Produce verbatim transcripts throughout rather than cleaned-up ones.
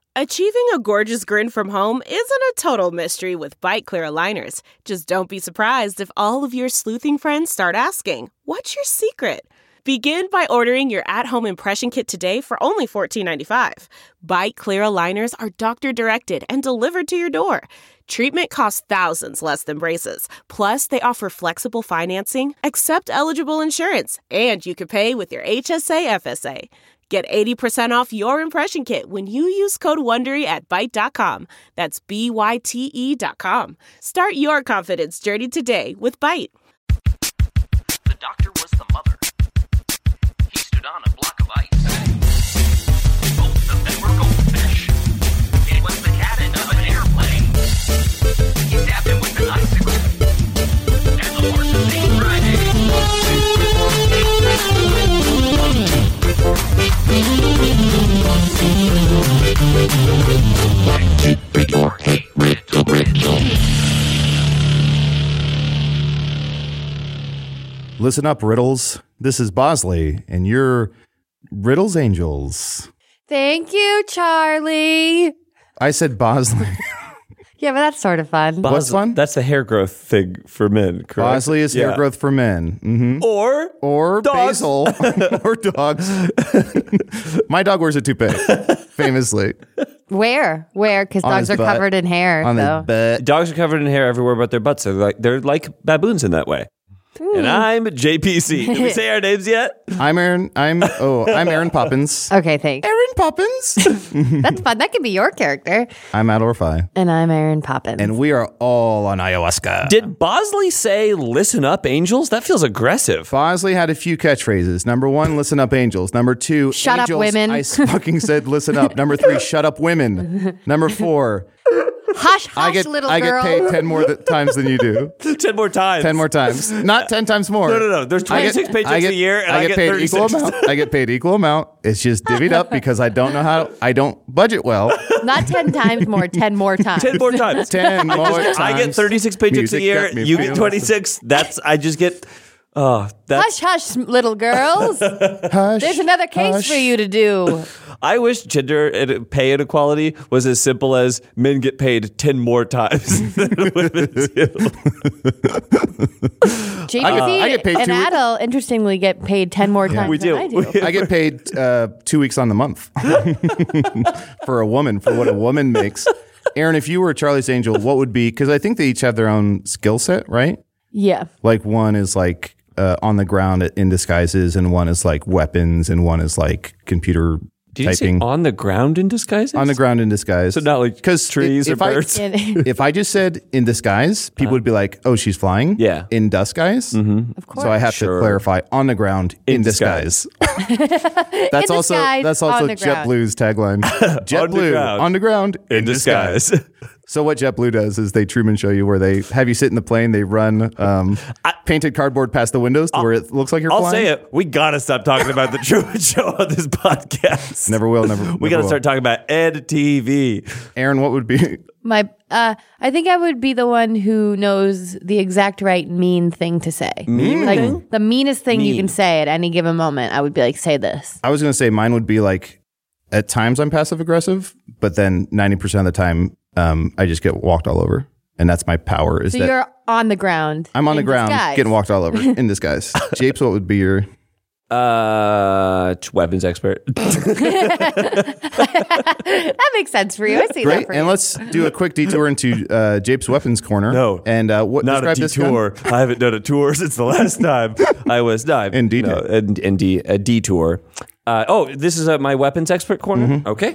Achieving a gorgeous grin from home isn't a total mystery with Byte Clear aligners. Just don't be surprised if all of your sleuthing friends start asking, "What's your secret?" Begin by ordering your at-home impression kit today for only fourteen ninety-five. Byte Clear aligners are doctor-directed and delivered to your door. Treatment costs thousands less than braces. Plus, they offer flexible financing, accept eligible insurance, and you can pay with your H S A F S A. Get eighty percent off your impression kit when you use code WONDERY at byte dot com. That's B Y T E dot com. Start your confidence journey today with Byte. The doctor was the mother. He stood on a block of ice. Both of them were goldfish. It was the cabin of an airplane. He stabbed him with an icicle. And the horses ate Friday. Listen up, Riddles. This is Bosley, and you're Riddles Angels. Thank you, Charlie. I said Bosley. Yeah, but that's sort of fun. What's fun? That's the hair growth thing for men, correct? Bosley is Yeah. hair growth for men. Mm-hmm. Or Or dogs. basil. Or dogs. My dog wears a toupee, famously. Where? Where? Because On dogs his are butt. covered in hair. On so. his butt. dogs are covered in hair everywhere but their butts. They're like, they're like baboons in that way. And I'm J P C. Did we say our names yet? I'm Aaron. I'm, oh, I'm Aaron Poppins. Okay, thanks. Aaron Poppins. That's fun. That could be your character. I'm Adol Rafai. And I'm Aaron Poppins. And we are all on ayahuasca. Did Bosley say, listen up, angels? That feels aggressive. Bosley had a few catchphrases. Number one, listen up, angels. Number two, Shut up, angels, women. I fucking said, listen up. Number three, shut up, women. Number four, hush, hush, I get little I girl. get paid ten more th- times than you do. Ten more times. Ten more times, not ten times more. No, no, no. There's I get- twenty-six paychecks I get, a year, and I, I get, get paid thirty-six. equal amount. I get paid equal amount. It's just divvied up because I don't know how. I don't budget well. Not ten times more, ten more times. Ten more times. Ten more times. I get thirty-six paychecks Music a year. got me You get feeling- twenty-six. That's I just get. Oh, that's. Hush, hush, little girls. Hush, There's another case hush. for you to do. I wish gender and pay inequality was as simple as men get paid ten more times than women do. J P C I get paid and two- Adel, interestingly, get paid ten more times We than do. I do. We- I get paid uh, two weeks on the month for a woman, for what a woman makes. Aaron, if you were Charlie's Angel, what would be, because I think they each have their own skill set, right? Yeah. Like one is like uh, on the ground in disguises, and one is like weapons, and one is like computer Did you say typing. on the ground in disguises? On the ground in disguise. So not like 'Cause trees if or I- birds? And- If I just said in disguise, people would be like, oh, she's flying? Yeah. In disguise? Mm-hmm. Of course. So I have Sure. to clarify on the ground in, In disguise. disguise. that's In also disguise, that's on also the ground. JetBlue's tagline. JetBlue ground. on the ground in, in disguise. disguise. So what JetBlue does is they Truman Show you where they have you sit in the plane, they run um, painted cardboard past the windows to where it looks like you're I'll flying. say it. We got to stop talking about the Truman Show on this podcast. Never will, never. We never got to will. start talking about Ed T V. Aaron, what would be? My, uh, I think I would be the one who knows the exact right mean thing to say. Mean like thing? the meanest thing you Mean. can say at any given moment. I would be like, say this. I was going to say mine would be like, at times I'm passive aggressive, but then ninety percent of the time um, I just get walked all over. And that's my power is So that you're on the ground. I'm on the in ground disguise. getting walked all over in disguise. Japes, what would be your? Uh, weapons expert. That makes sense for you. I see that Great. for And you. let's do a quick detour into uh, Japes' weapons corner. No. And uh, what Not a describe this gun? detour. I haven't done a tour since the last time I was no, In D J. No, in, in D, a detour. Uh, oh, this is uh, my weapons expert corner. Mm-hmm. Okay.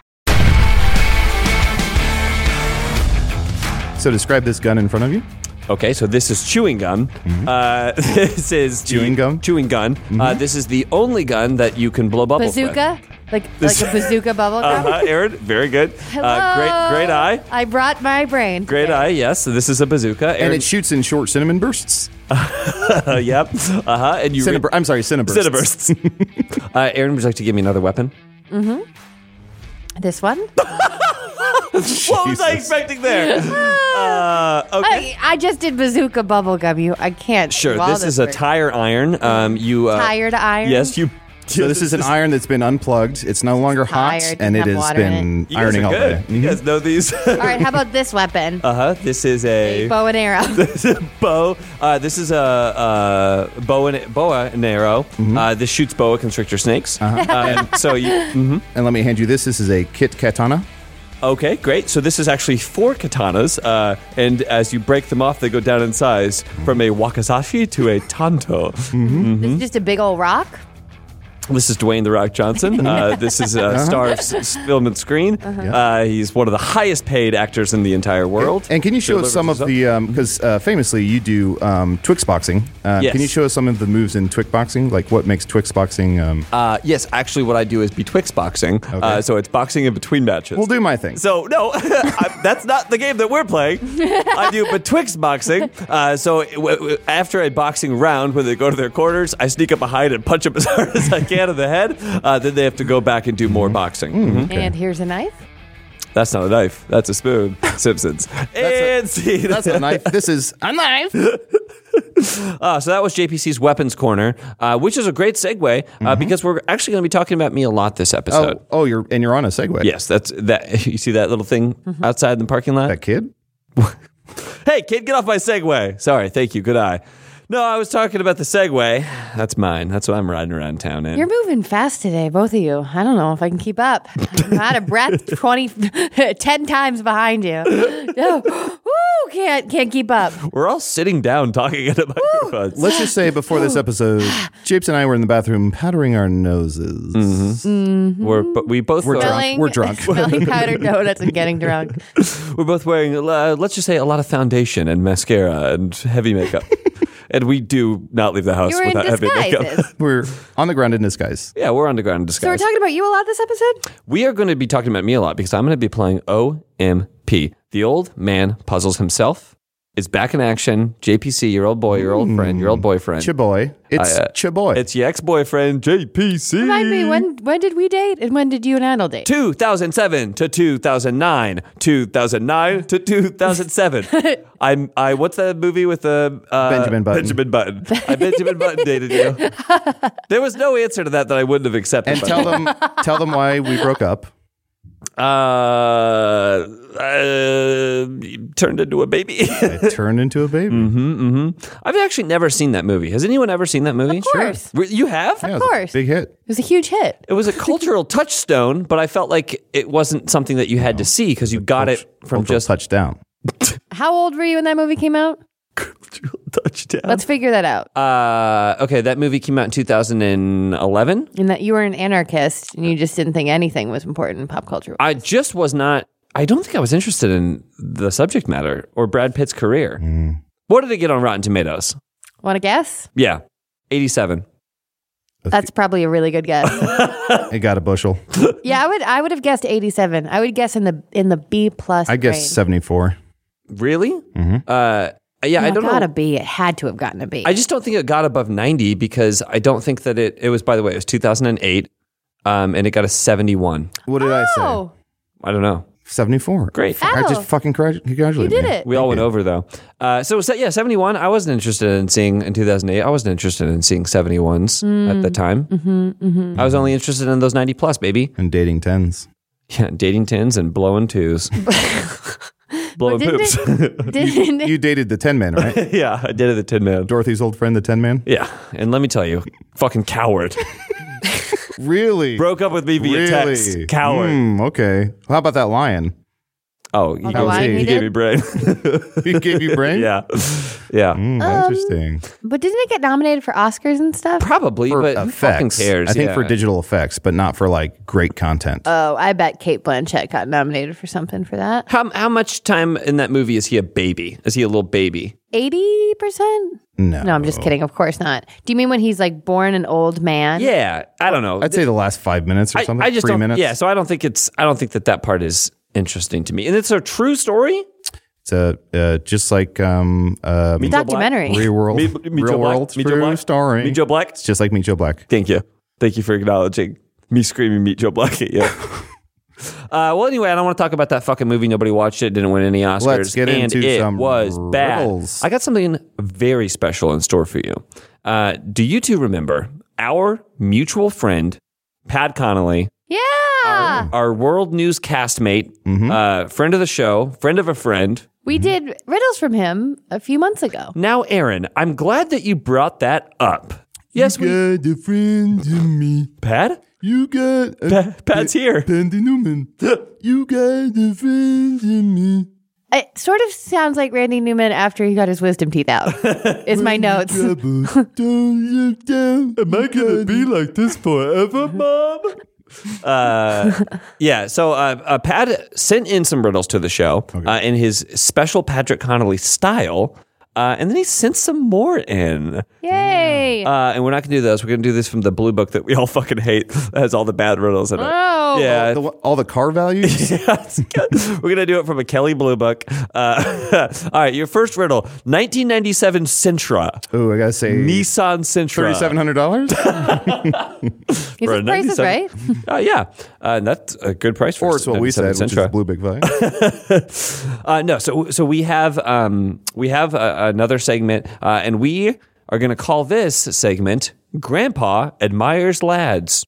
So describe this gun in front of you. Okay, so this is chewing gum. Uh, this is the- Chewing gum? Chewing gun. Uh, this is the only gun that you can blow bubbles Bazooka? Like like a bazooka bubble with. gum? Uh-huh, Aaron, very good. Hello. Uh, great, great eye. I brought my brain. Great today. eye. Yes. So this is a bazooka. And Aaron, it shoots in short cinnamon bursts. uh, yep. Uh huh. And you read- Cinnabur- I'm sorry, cinnabursts. Cinnabursts. uh, Aaron, would you like to give me another weapon? This one? What was I expecting there? Uh, okay. I, I just did bazooka bubble gum. You, I can't. Sure. do all This is a work. tire iron. Um, you uh, Tired iron? Yes, you So this is an iron that's been unplugged. It's no longer hot, tired, and it doesn't has have water in been You guys ironing are all good. day. You guys know these. All right, how about this weapon? Uh huh. This is a Bow and arrow. This is a bow. Uh, this is a, a bow and boa and arrow. Uh, this shoots boa constrictor snakes. Uh-huh. Uh, and so you. mhm. And let me hand you this. This is a kit katana. Okay, great. So this is actually four katanas, uh, and as you break them off, they go down in size from a wakizashi to a tanto. Mm-hmm. This is just a big old rock. This is Dwayne The Rock Johnson. Uh, this is a star of s- film and screen. Uh, he's one of the highest paid actors in the entire world. And can you show us Delivers some of himself. the, because uh, famously you do um, Twix boxing. Uh, Yes. Can you show us some of the moves in Twix boxing? Like what makes Twix boxing? Um, Uh, yes, actually, what I do is betwixt boxing. Uh, so it's boxing in between matches. we'll do my thing. So no, I, that's not the game that we're playing. I do betwixt boxing. Uh, so w- w- after a boxing round, when they go to their quarters, I sneak up behind and punch them as hard as I can in the head. Uh, then they have to go back and do more boxing. Mhm. And here's a knife. That's not a knife. That's a spoon. Simpsons. and see, That's a knife. This is a knife. Uh, so that was J P C's Weapons Corner, uh, which is a great segue uh, because we're actually going to be talking about me a lot this episode. Oh, oh, you're and you're on a Segway. Yes, that's that. You see that little thing outside in the parking lot? That kid. Hey, kid, get off my Segway. Sorry, thank you. Good eye. No, I was talking about the Segway. That's mine. That's what I'm riding around town in. You're moving fast today, both of you. I don't know if I can keep up. I'm out of breath twenty, ten times behind you. No. Woo, can't, can't keep up. We're all sitting down talking into microphones. Let's just say before this episode, Japes and I were in the bathroom powdering our noses. Mm-hmm. We're, but we both We're were, drunk. Smelling- We're drunk. Smelling powdered donuts and getting drunk. we're both wearing, uh, let's just say, a lot of foundation and mascara and heavy makeup. And we do not leave the house You were in without heavy makeup. disguises. We're on the ground in disguise. Yeah, we're underground in disguise. So we're talking about you a lot this episode? We are going to be talking about me a lot because I'm going to be playing O M P. The old man puzzles himself. Is back in action. J P C, your old boy, your old friend, your old boyfriend. Chaboy. It's I, uh, Chaboy. It's your ex-boyfriend, J P C. Remind me, when when did we date and when did you and Adel date? two thousand seven to two thousand nine, two thousand nine to two thousand seven. I'm I what's that movie with the uh, Benjamin Button. Benjamin Button. I Benjamin Button dated you. There was no answer to that that I wouldn't have accepted. and by tell the way. them tell them why we broke up. uh, uh turned into a baby. I turned into a baby. I've actually never seen that movie. Has anyone ever seen that movie? Of course. Re- You have? Yeah, it was Of a course. big hit. It was a huge hit. It was a cultural touchstone, but I felt like it wasn't something that you had to see because you got it from Cultural just touchdown. How old were you when that movie came out? touchdown. Let's figure that out. Uh, okay, that movie came out in two thousand eleven. And that you were an anarchist and you just didn't think anything was important in pop culture. I just was not, I don't think I was interested in the subject matter or Brad Pitt's career. What did it get on Rotten Tomatoes? Want to guess? Yeah, eighty-seven. That's probably a really good guess. It got a bushel. Yeah, I would I would have guessed eighty-seven. I would guess in the in the B plus. I guess range. seventy-four. Really? Uh, yeah, I No, don't it gotta know. be. It had to have gotten a B. I just don't think it got above ninety because I don't think that it, it was, by the way, it was two thousand eight um, and it got a seventy-one. What did I say? oh, I don't know. seventy-four. Great. I Ow. just fucking congratulated you did me. it. We all went over though. Uh, so so, yeah, seventy-one. I wasn't interested in seeing in two thousand eight. I wasn't interested in seeing seventy-ones at the time. Mm-hmm, mm-hmm. I was only interested in those ninety plus, baby. And dating tens. Yeah, dating tens and blowing twos, blowing didn't poops. it- Didn't You dated the ten man, right? Yeah, I did it. The Tin Man. Dorothy's old friend, the ten man. Yeah, and let me tell you, fucking coward. Really? Broke up with me via really? text. Coward. Hmm, okay. How about that lion? Oh, he, the gave- line he he gave did? me brain. He gave you brain? yeah, yeah. Hmm, Um, interesting. But didn't it get nominated for Oscars and stuff? Probably, For but who fucking effects. cares? I think Yeah. for digital effects, but not for like great content. Oh, I bet Kate Blanchett got nominated for something for that. How how much time in that movie is he a baby? Is he a little baby? eighty percent? no. No, I'm just kidding. Of course not. Do you mean when he's like born an old man? Yeah, I don't know. I'd say the last five minutes or I, something. I just Three don't. minutes. Yeah, so I don't think it's. I don't think that that part is interesting to me, and it's a true story. It's a uh, just like um uh Meet Joe Black. Documentary. real world, Meet- Meet real Joe Black. world Meet Joe true Black. story. Meet Joe Black. It's just like Meet Joe Black. Thank you, thank you for acknowledging me screaming "Meet Joe Black" at you. Uh, well, anyway, I don't want to talk about that fucking movie. Nobody watched it. Didn't win any Oscars. Let's get and into it some was bad. riddles. I got something very special in store for you. Uh, do you two remember our mutual friend, Pat Connolly, Yeah. our world news castmate, Mm-hmm. uh, friend of the show, friend of a friend. We did riddles from him a few months ago. Now, Aaron, I'm glad that you brought that up. Yes, we. got a friend in me. Pat? You got a Pa- Pat's here. Pandy Newman. You got a friend in me. It sort of sounds like Randy Newman after he got his wisdom teeth out. Is my notes. Trouble, don't look down. Am I gonna be like this forever, Mom? Uh, yeah, so uh, uh, Pat sent in some riddles to the show uh, in his special Patrick Connolly style, uh, and then he sent some more in. Yay. Uh, and we're not going to do those. We're going to do this from the blue book that we all fucking hate that has all the bad riddles in it. Oh. Yeah. The, all the car values? We're going to do it from a Kelly Blue Book. Uh, all right, your first riddle. nineteen ninety-seven Sentra. Oh, I gotta say, Nissan Sentra. thirty-seven hundred dollars? Is For a this price is right? ninety-seven Uh, yeah, uh, that's a good price for Or a it's what we said, ninety-seven which is Sentra. Blue Big Five. Uh, no, so so we have um, we have uh, another segment, uh, and we are going to call this segment "Grandpa Admires Lads."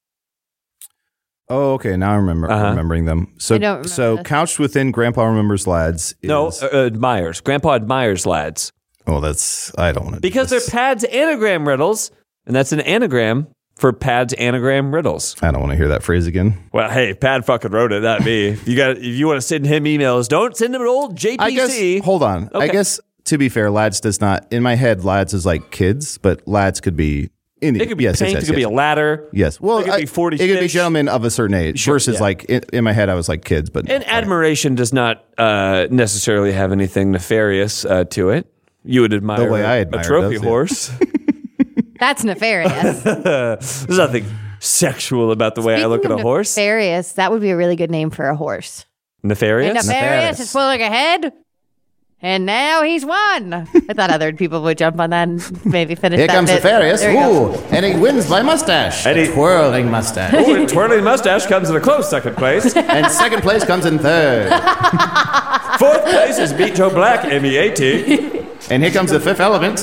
Oh, okay. Now I remember Uh-huh. remembering them. So, I don't remember so this. couched within Grandpa Remembers Lads. Is, No, uh, admires. Grandpa admires lads oh, that's I don't want to because they're Pad's anagram riddles, and that's an anagram for Pad's anagram riddles. I don't want to hear that phrase again. Well, hey, Pad fucking wrote it, not me. If you got, if you want to send him emails, don't send him an old J P C. I guess. Hold on. I Okay. guess to be fair, lads does not. In my head, lads is like kids, but lads could be any. It could be yes, paint. yes, it could yes. be a ladder. Yes. Well, It could be I- forty It could be fish. gentlemen of a certain age. versus yeah. like in, in my head, I was like kids, but And admiration does not uh, necessarily have anything nefarious uh, to it. You would admire The way I a admire trophy does, yeah. horse. That's nefarious. There's nothing sexual about the way I look at a Speaking of horse. Nefarious. That would be a really good name for a horse. Nefarious? And nefarious is pulling ahead. And now he's won. I thought other people would jump on that and maybe finish Here that comes bit. Nefarious. There you go. Ooh, and he wins by mustache. And he- twirling mustache. Ooh, twirling mustache comes in a close second place. And second place comes in third. Fourth place is Meet Joe Black, M E A T. And here comes the fifth element.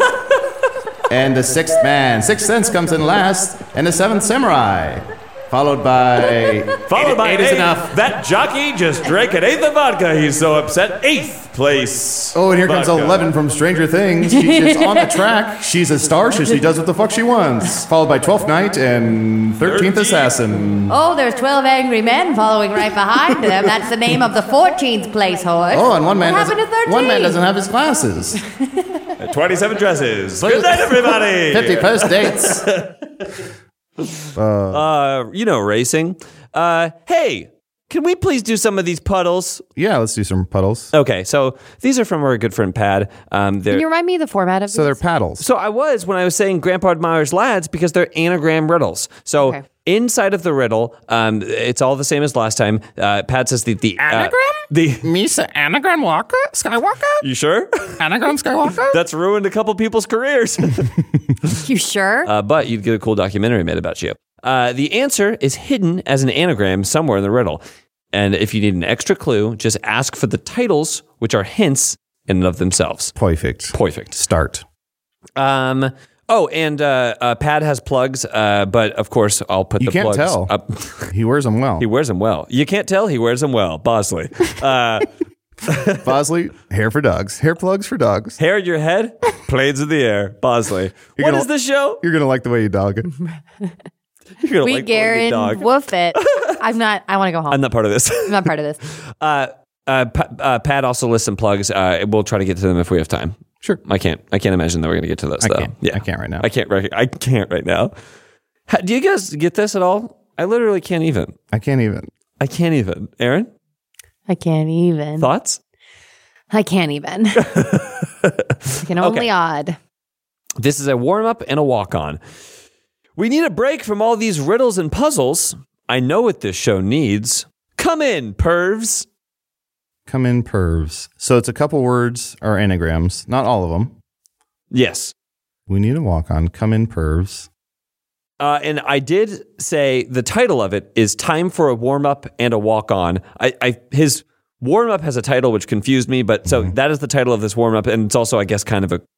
And the sixth man. Sixth sense comes in last. And the seventh samurai. Followed by. Followed eight, by eight is eighth. enough. That jockey just drank an eighth of vodka. He's so upset. Eighth place. Oh, and here comes vodka. eleven from Stranger Things. She's just on the track. She's a star, so she does what the fuck she wants. Followed by twelfth Night and thirteenth Assassin. Oh, there's twelve angry men following right behind them. That's the name of the fourteenth place horse. Oh, and one man what doesn't. happened to thirteen? One man doesn't have his glasses. twenty-seven dresses. Good night, everybody. Fifty first dates. Uh, you know, racing. Uh, hey, can we please do some of these puddles? Yeah, let's do some puddles. Okay, so these are from our good friend Pad. Um, they're Can you remind me of the format of So they're these? paddles. So I was when I was saying Grandpa admires lads because they're anagram riddles. So Okay. inside of the riddle, um, it's all the same as last time. Uh, Pat says the the anagram. the Misa Anagram Walker? Skywalker? you sure? Anagram Skywalker? That's ruined a couple people's careers. You sure? uh, but you'd get a cool documentary made about you. Uh, the answer is hidden as an anagram somewhere in the riddle. And if you need an extra clue, just ask for the titles, which are hints in and of themselves. Perfect. Perfect. Start. Um. Oh, and uh, uh, Pat has plugs, uh, but of course I'll put You the can't plugs tell. up. He wears them well. He wears them well. You can't tell he wears them well. Bosley. Uh, Bosley, hair for dogs. Hair plugs for dogs. hair in your head, planes in the air. Bosley. You're What gonna- is this show? You're going to like the way you dog it. You're gonna we like Garen, dog. woof it. I'm not, I want to go home. I'm not part of this. I'm not part of this. Uh, uh, Pa- uh, Pat also lists some plugs. Uh, we'll try to get to them if we have time. Sure. I can't. I can't imagine that we're going to get to those. I though. can't. Yeah, I can't right now. I can't. Rec- I can't right now. Ha- Do you guys get this at all? I literally can't even. I can't even. I can't even. Aaron, I can't even. thoughts? I can't even. I can only Okay. odd. This is a warm up and a walk on. We need a break from all these riddles and puzzles. I know what this show needs. Come in, pervs. Come in, pervs. So it's a couple words or anagrams, not all of them. Yes. We need a walk on. Come in, pervs. Uh, and I did say the title of it is Time for a Warm Up and a Walk On. I, I his warm up has a title which confused me, but so that is the title of this warm up, and it's also, I guess, kind of a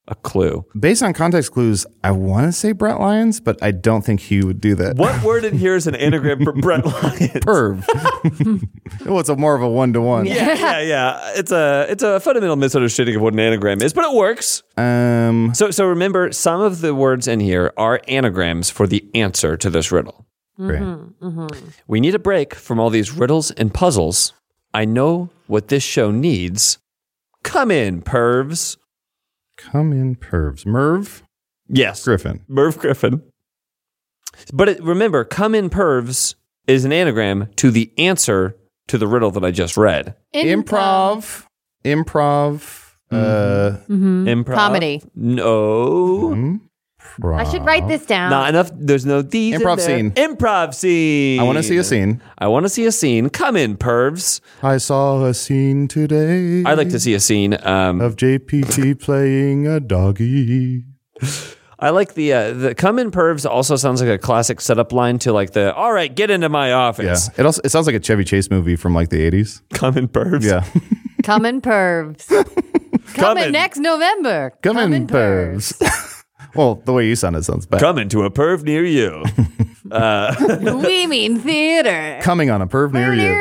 a clue. Based on context clues, I want to say Brett Lyons, but I don't think he would do that. What word in here is an anagram for Brett Lyons? Perv. Well, it's a more of a one-to-one. Yeah, yeah, yeah. It's a it's a fundamental misunderstanding of what an anagram is, but it works. Um, So so remember, some of the words in here are anagrams for the answer to this riddle. great. We need a break from all these riddles and puzzles. I know what this show needs. Come in, pervs. Come in, pervs. Merv Yes. Griffin. Merv Griffin. But it, remember, come in, pervs is an anagram to the answer to the riddle that I just read. Improv. Improv. Uh, Improv. Comedy. No. improv. I should write this down. Not enough. There's no D's in Improv there. scene. Improv scene. I want to see a scene. I want to see a scene. Come in, pervs. I saw a scene today. I'd like to see a scene. Um, of J P T playing a doggy. I like the uh, the come in, pervs. Also sounds like a classic setup line to like the all right, get into my Yeah, office. it also it sounds like a Chevy Chase movie from like the eighties. Come in, pervs. Yeah, Coming pervs. Coming in. next November. come in, pervs. Well, the way you sound it sounds bad. Coming to a perv near you. We mean theater. Coming on a perv near you.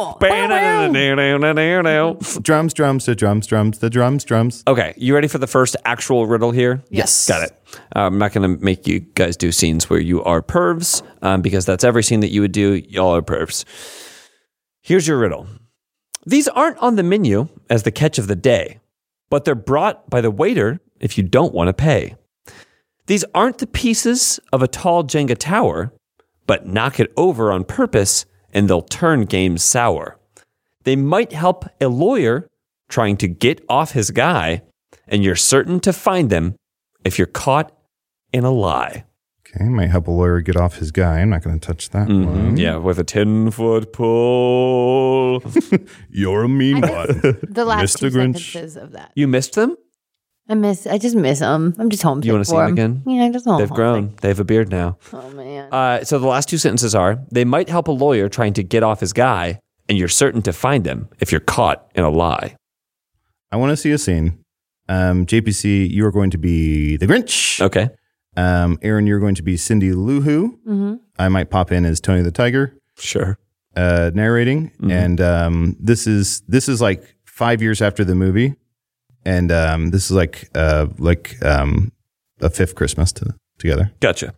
Drums, drums, the drums, drums, the drums, drums. Okay, you ready for the first actual riddle here? Yes. Got it. Uh, I'm not going to make you guys do scenes where you are pervs um, because that's every scene that you would do. Y'all are pervs. Here's your riddle. These aren't on the menu as the catch of the day, but they're brought by the waiter if you don't want to pay. These aren't the pieces of a tall Jenga tower, but knock it over on purpose and they'll turn games sour. They might help a lawyer trying to get off his guy, and you're certain to find them if you're caught in a lie. Okay, might help a lawyer get off his guy. I'm not going to touch that one. Yeah, with a ten-foot pole. You're a mean I one. The last Mister two Grinch. sentences of that. You missed them? I miss. I just miss them. I'm just homesick You wanna see for them again? Yeah, I just want. They've grown. They have a beard now. Oh man. Uh, so the last two sentences are, they might help a lawyer trying to get off his guy, and you're certain to find them if you're caught in a lie. I want to see a scene. Um, J P C, you are going to be the Grinch. Okay. Um, Aaron, you're going to be Cindy Lou Who. Mm-hmm. I might pop in as Tony the Tiger, Sure. uh, narrating. Mm-hmm. And um, this is this is like five years after the movie, and um, this is like uh, like um, a fifth Christmas to, together. Gotcha.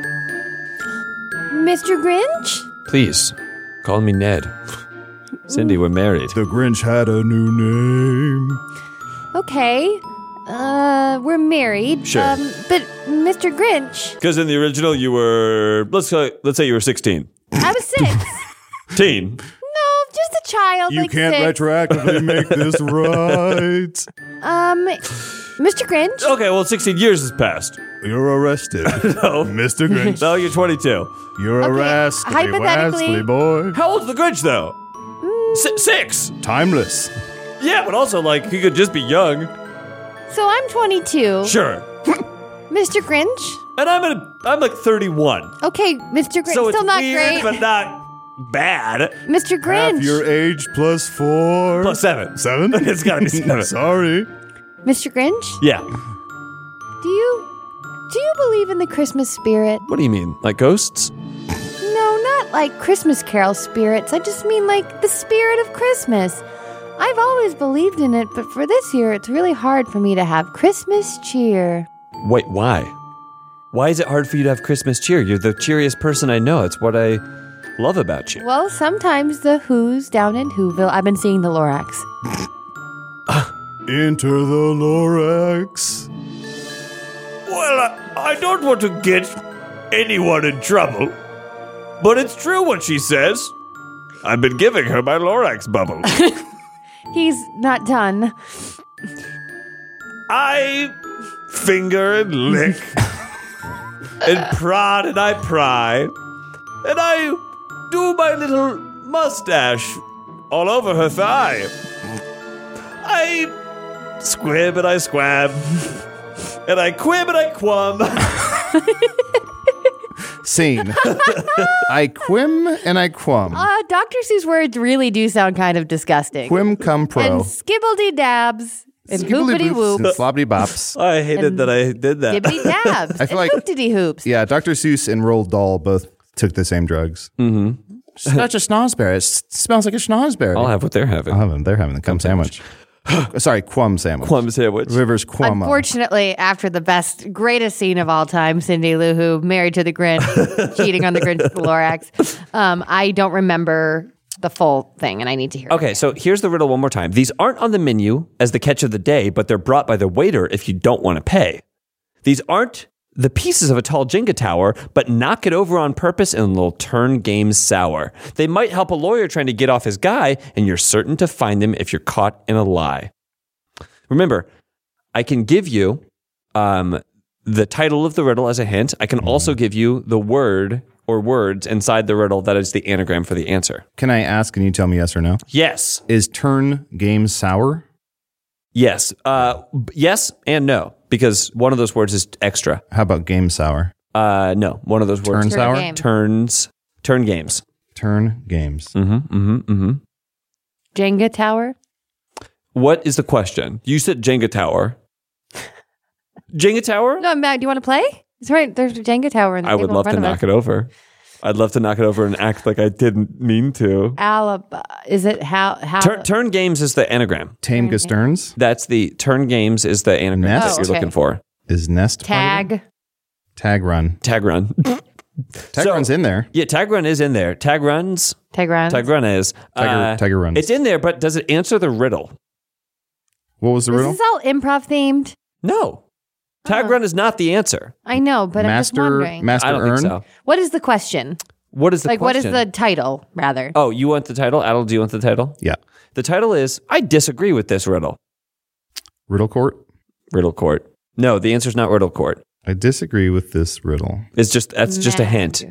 Mister Grinch? Please, call me Ned. Cindy, we're married. The Grinch had a new name. Okay. Uh, we're married. Sure. Um, but Mister Grinch, Because in the original, you were, let's say, let's say you were sixteen. I was six. Teen. No, just a child. You like can't six. retroactively make this right. Um, Mister Grinch. Okay, well, sixteen years has passed. You're arrested. No. Mister Grinch. No, you're twenty-two. You're a Okay, rascally, hypothetically- rascally boy. How old's the Grinch, though? Si- six. Timeless. Yeah, but also, like, he could just be young. So I'm twenty-two. Sure. Mister Grinch. And I'm a, I'm like thirty-one. Okay, Mister Grinch. So it's Still not weird, great. but not bad. Mister Grinch. Half your age plus four. Plus seven. Seven? It's gotta be seven. Sorry. Mister Grinch. Yeah. Do you do you believe in the Christmas spirit? What do you mean? Like ghosts? No, not like Christmas Carol spirits. I just mean like the spirit of Christmas. I've always believed in it, but for this year, it's really hard for me to have Christmas cheer. Wait, why? Why is it hard for you to have Christmas cheer? You're the cheeriest person I know. It's what I love about you. Well, sometimes the Who's down in Whoville. I've been seeing the Lorax. Enter the Lorax. Well, I, I don't want to get anyone in trouble, but it's true what she says. I've been giving her my Lorax bubble. He's not done. I finger and lick, and prod and I pry, and I do my little mustache all over her thigh. I squib and I squab, and I quib and I quum. Scene. I quim and I quum. Uh, Doctor Seuss words really do sound kind of disgusting. Quim cum pro. And skibbledy dabs And Skibbly hoopity boops whoop. and slobbity bops. I hated And that I did that. Dibbity dabs. I feel and like- hooptity hoops. Yeah, Doctor Seuss and Roald Dahl both took the same drugs. Mm-hmm. It's not a schnozberry. It s- smells like a schnozberry. I'll have what they're having. I'll have them. They're having the cum sandwich. Sorry, quam sandwich. Plum sandwich. Rivers Cuomo. Unfortunately, after the best, greatest scene of all time, Cindy Lou Who, married to the Grinch, cheating on the Grinch Lorax, um, I don't remember the full thing, and I need to hear it. Okay, so here's the riddle one more time. These aren't on the menu as the catch of the day, but they're brought by the waiter if you don't want to pay. These aren't the pieces of a tall Jenga tower, but knock it over on purpose and they'll turn games sour. They might help a lawyer trying to get off his guy, and you're certain to find them if you're caught in a lie. Remember, I can give you um, the title of the riddle as a hint. I can also give you the word or words inside the riddle that is the anagram for the answer. Can I ask, and you tell me yes or no? Yes. Is turn game sour? Yes. Uh, b- yes and no, because one of those words is extra. How about game sour? Uh, no, one of those words. Turn sour? game. Turns. Turn games. Turn games. Mm-hmm, mm-hmm, mm-hmm. Jenga tower? What is the question? You said Jenga tower. Jenga tower? No, Matt, do you want to play? It's right. There's a Jenga tower in the I would table love in to front of knock us. it over. I'd love to knock it over and act like I didn't mean to. Alab- is it how? how Turn, turn games is the anagram. Tame Stearns That's the turn games is the anagram Nest? that Oh, you're okay. looking for. is nest. part of it? tag? Tag run. Tag run. Tag So- run's in there. Yeah, tag run is in there. Tag runs. Tag runs? Tag run is. Tiger- Tiger runs. It's in there, but does it answer the riddle? What was the Is riddle? this all improv themed? No. Tag Oh. run is not the answer. I know, but I'm just Master wondering. Master I don't Earn. think so. What is the question? What is the like, what is question? the title, rather? Oh, you want the title? Adel, do you want the title? Yeah. The title is I disagree with this riddle. Riddle court. Riddle court. No, the answer's not riddle court. I disagree with this riddle. It's just that's just a Mag. hint.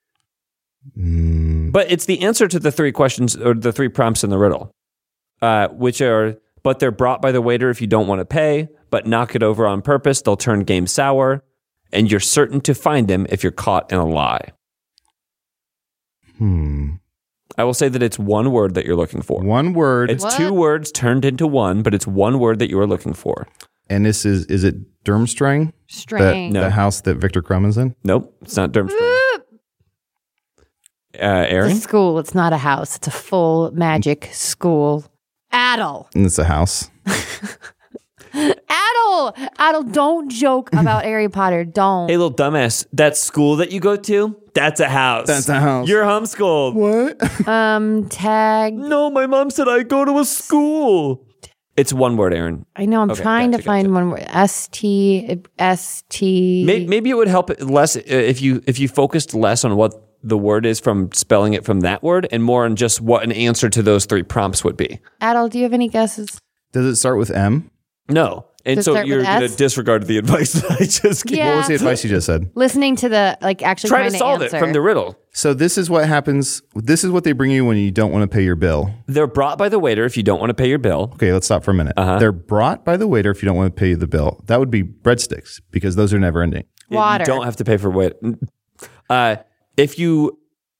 Mm, But it's the answer to the three questions or the three prompts in the riddle, uh, which are, but they're brought by the waiter if you don't want to pay, but knock it over on purpose, they'll turn game sour, and you're certain to find them if you're caught in a lie. hmm. I will say that it's one word that you're looking for. One word. It's What? two words turned into one, but it's one word that you are looking for. and this is, is it Durmstrang? String. The, No. the house that Victor Crumb is in? Nope, it's not Durmstrang. Uh, It's Aaron? a school. It's not a house. It's a full magic school. Adel. And it's a house. Adel. Adel, don't joke about Harry Potter. Don't. Hey, little dumbass, that school that you go to, that's a house. That's a house. You're homeschooled. What? Um, tag. No, my mom said I go to a school. It's one word, Aaron. I know. I'm Okay, trying gotcha, to find gotcha. one word. S T S T. Maybe, maybe it would help less uh, if you if you focused less on what the word is from spelling it from that word and more on just what an answer to those three prompts would be. Adel, do you have any guesses? Does it start with M? No. And Does it so start you're with going to S? disregard the advice that I just gave. Yeah. What was the advice you just said? Listening to the, like, actually Try trying to solve answer. it from the riddle. So this is what happens. This is what they bring you when you don't want to pay your bill. They're brought by the waiter if you don't want to pay your bill. Okay, let's stop for a minute. Uh-huh. They're brought by the waiter if you don't want to pay the bill. That would be breadsticks because those are never ending. Water. You don't have to pay for wait. Uh, if you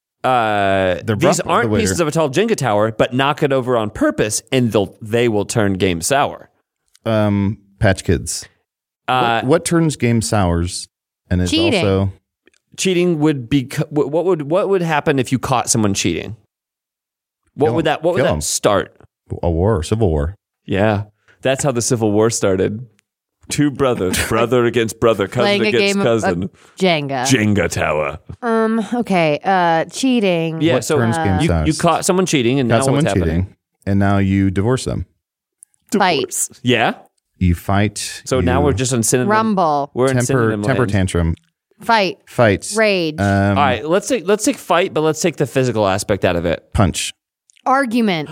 uh, They're these brought by the aren't waiter. pieces of a tall Jenga tower, but knock it over on purpose, and they'll they will turn game sour. Um, Patch Kids. Uh, what, what turns game sours? And it's Cheating. also cheating would be what would what would happen if you caught someone cheating? What Kill would 'em. that what would Kill that 'em. start? a war, civil war. Yeah, that's how the Civil War started. Two brothers, brother against brother, cousin Playing a against game of, cousin. of Jenga. Jenga tower. um. Okay. Uh. Cheating. Yeah, What so turns game you, sours? you caught someone cheating, and Got now someone what's happening? cheating, and now you divorce them. Fight. Yeah. You fight. So you now we're just on synonym. Rumble. We're in temper synonym temper land. tantrum. Fight. Fight. Rage. Um, All right, let's take let's take fight, but let's take the physical aspect out of it. Punch. Argument.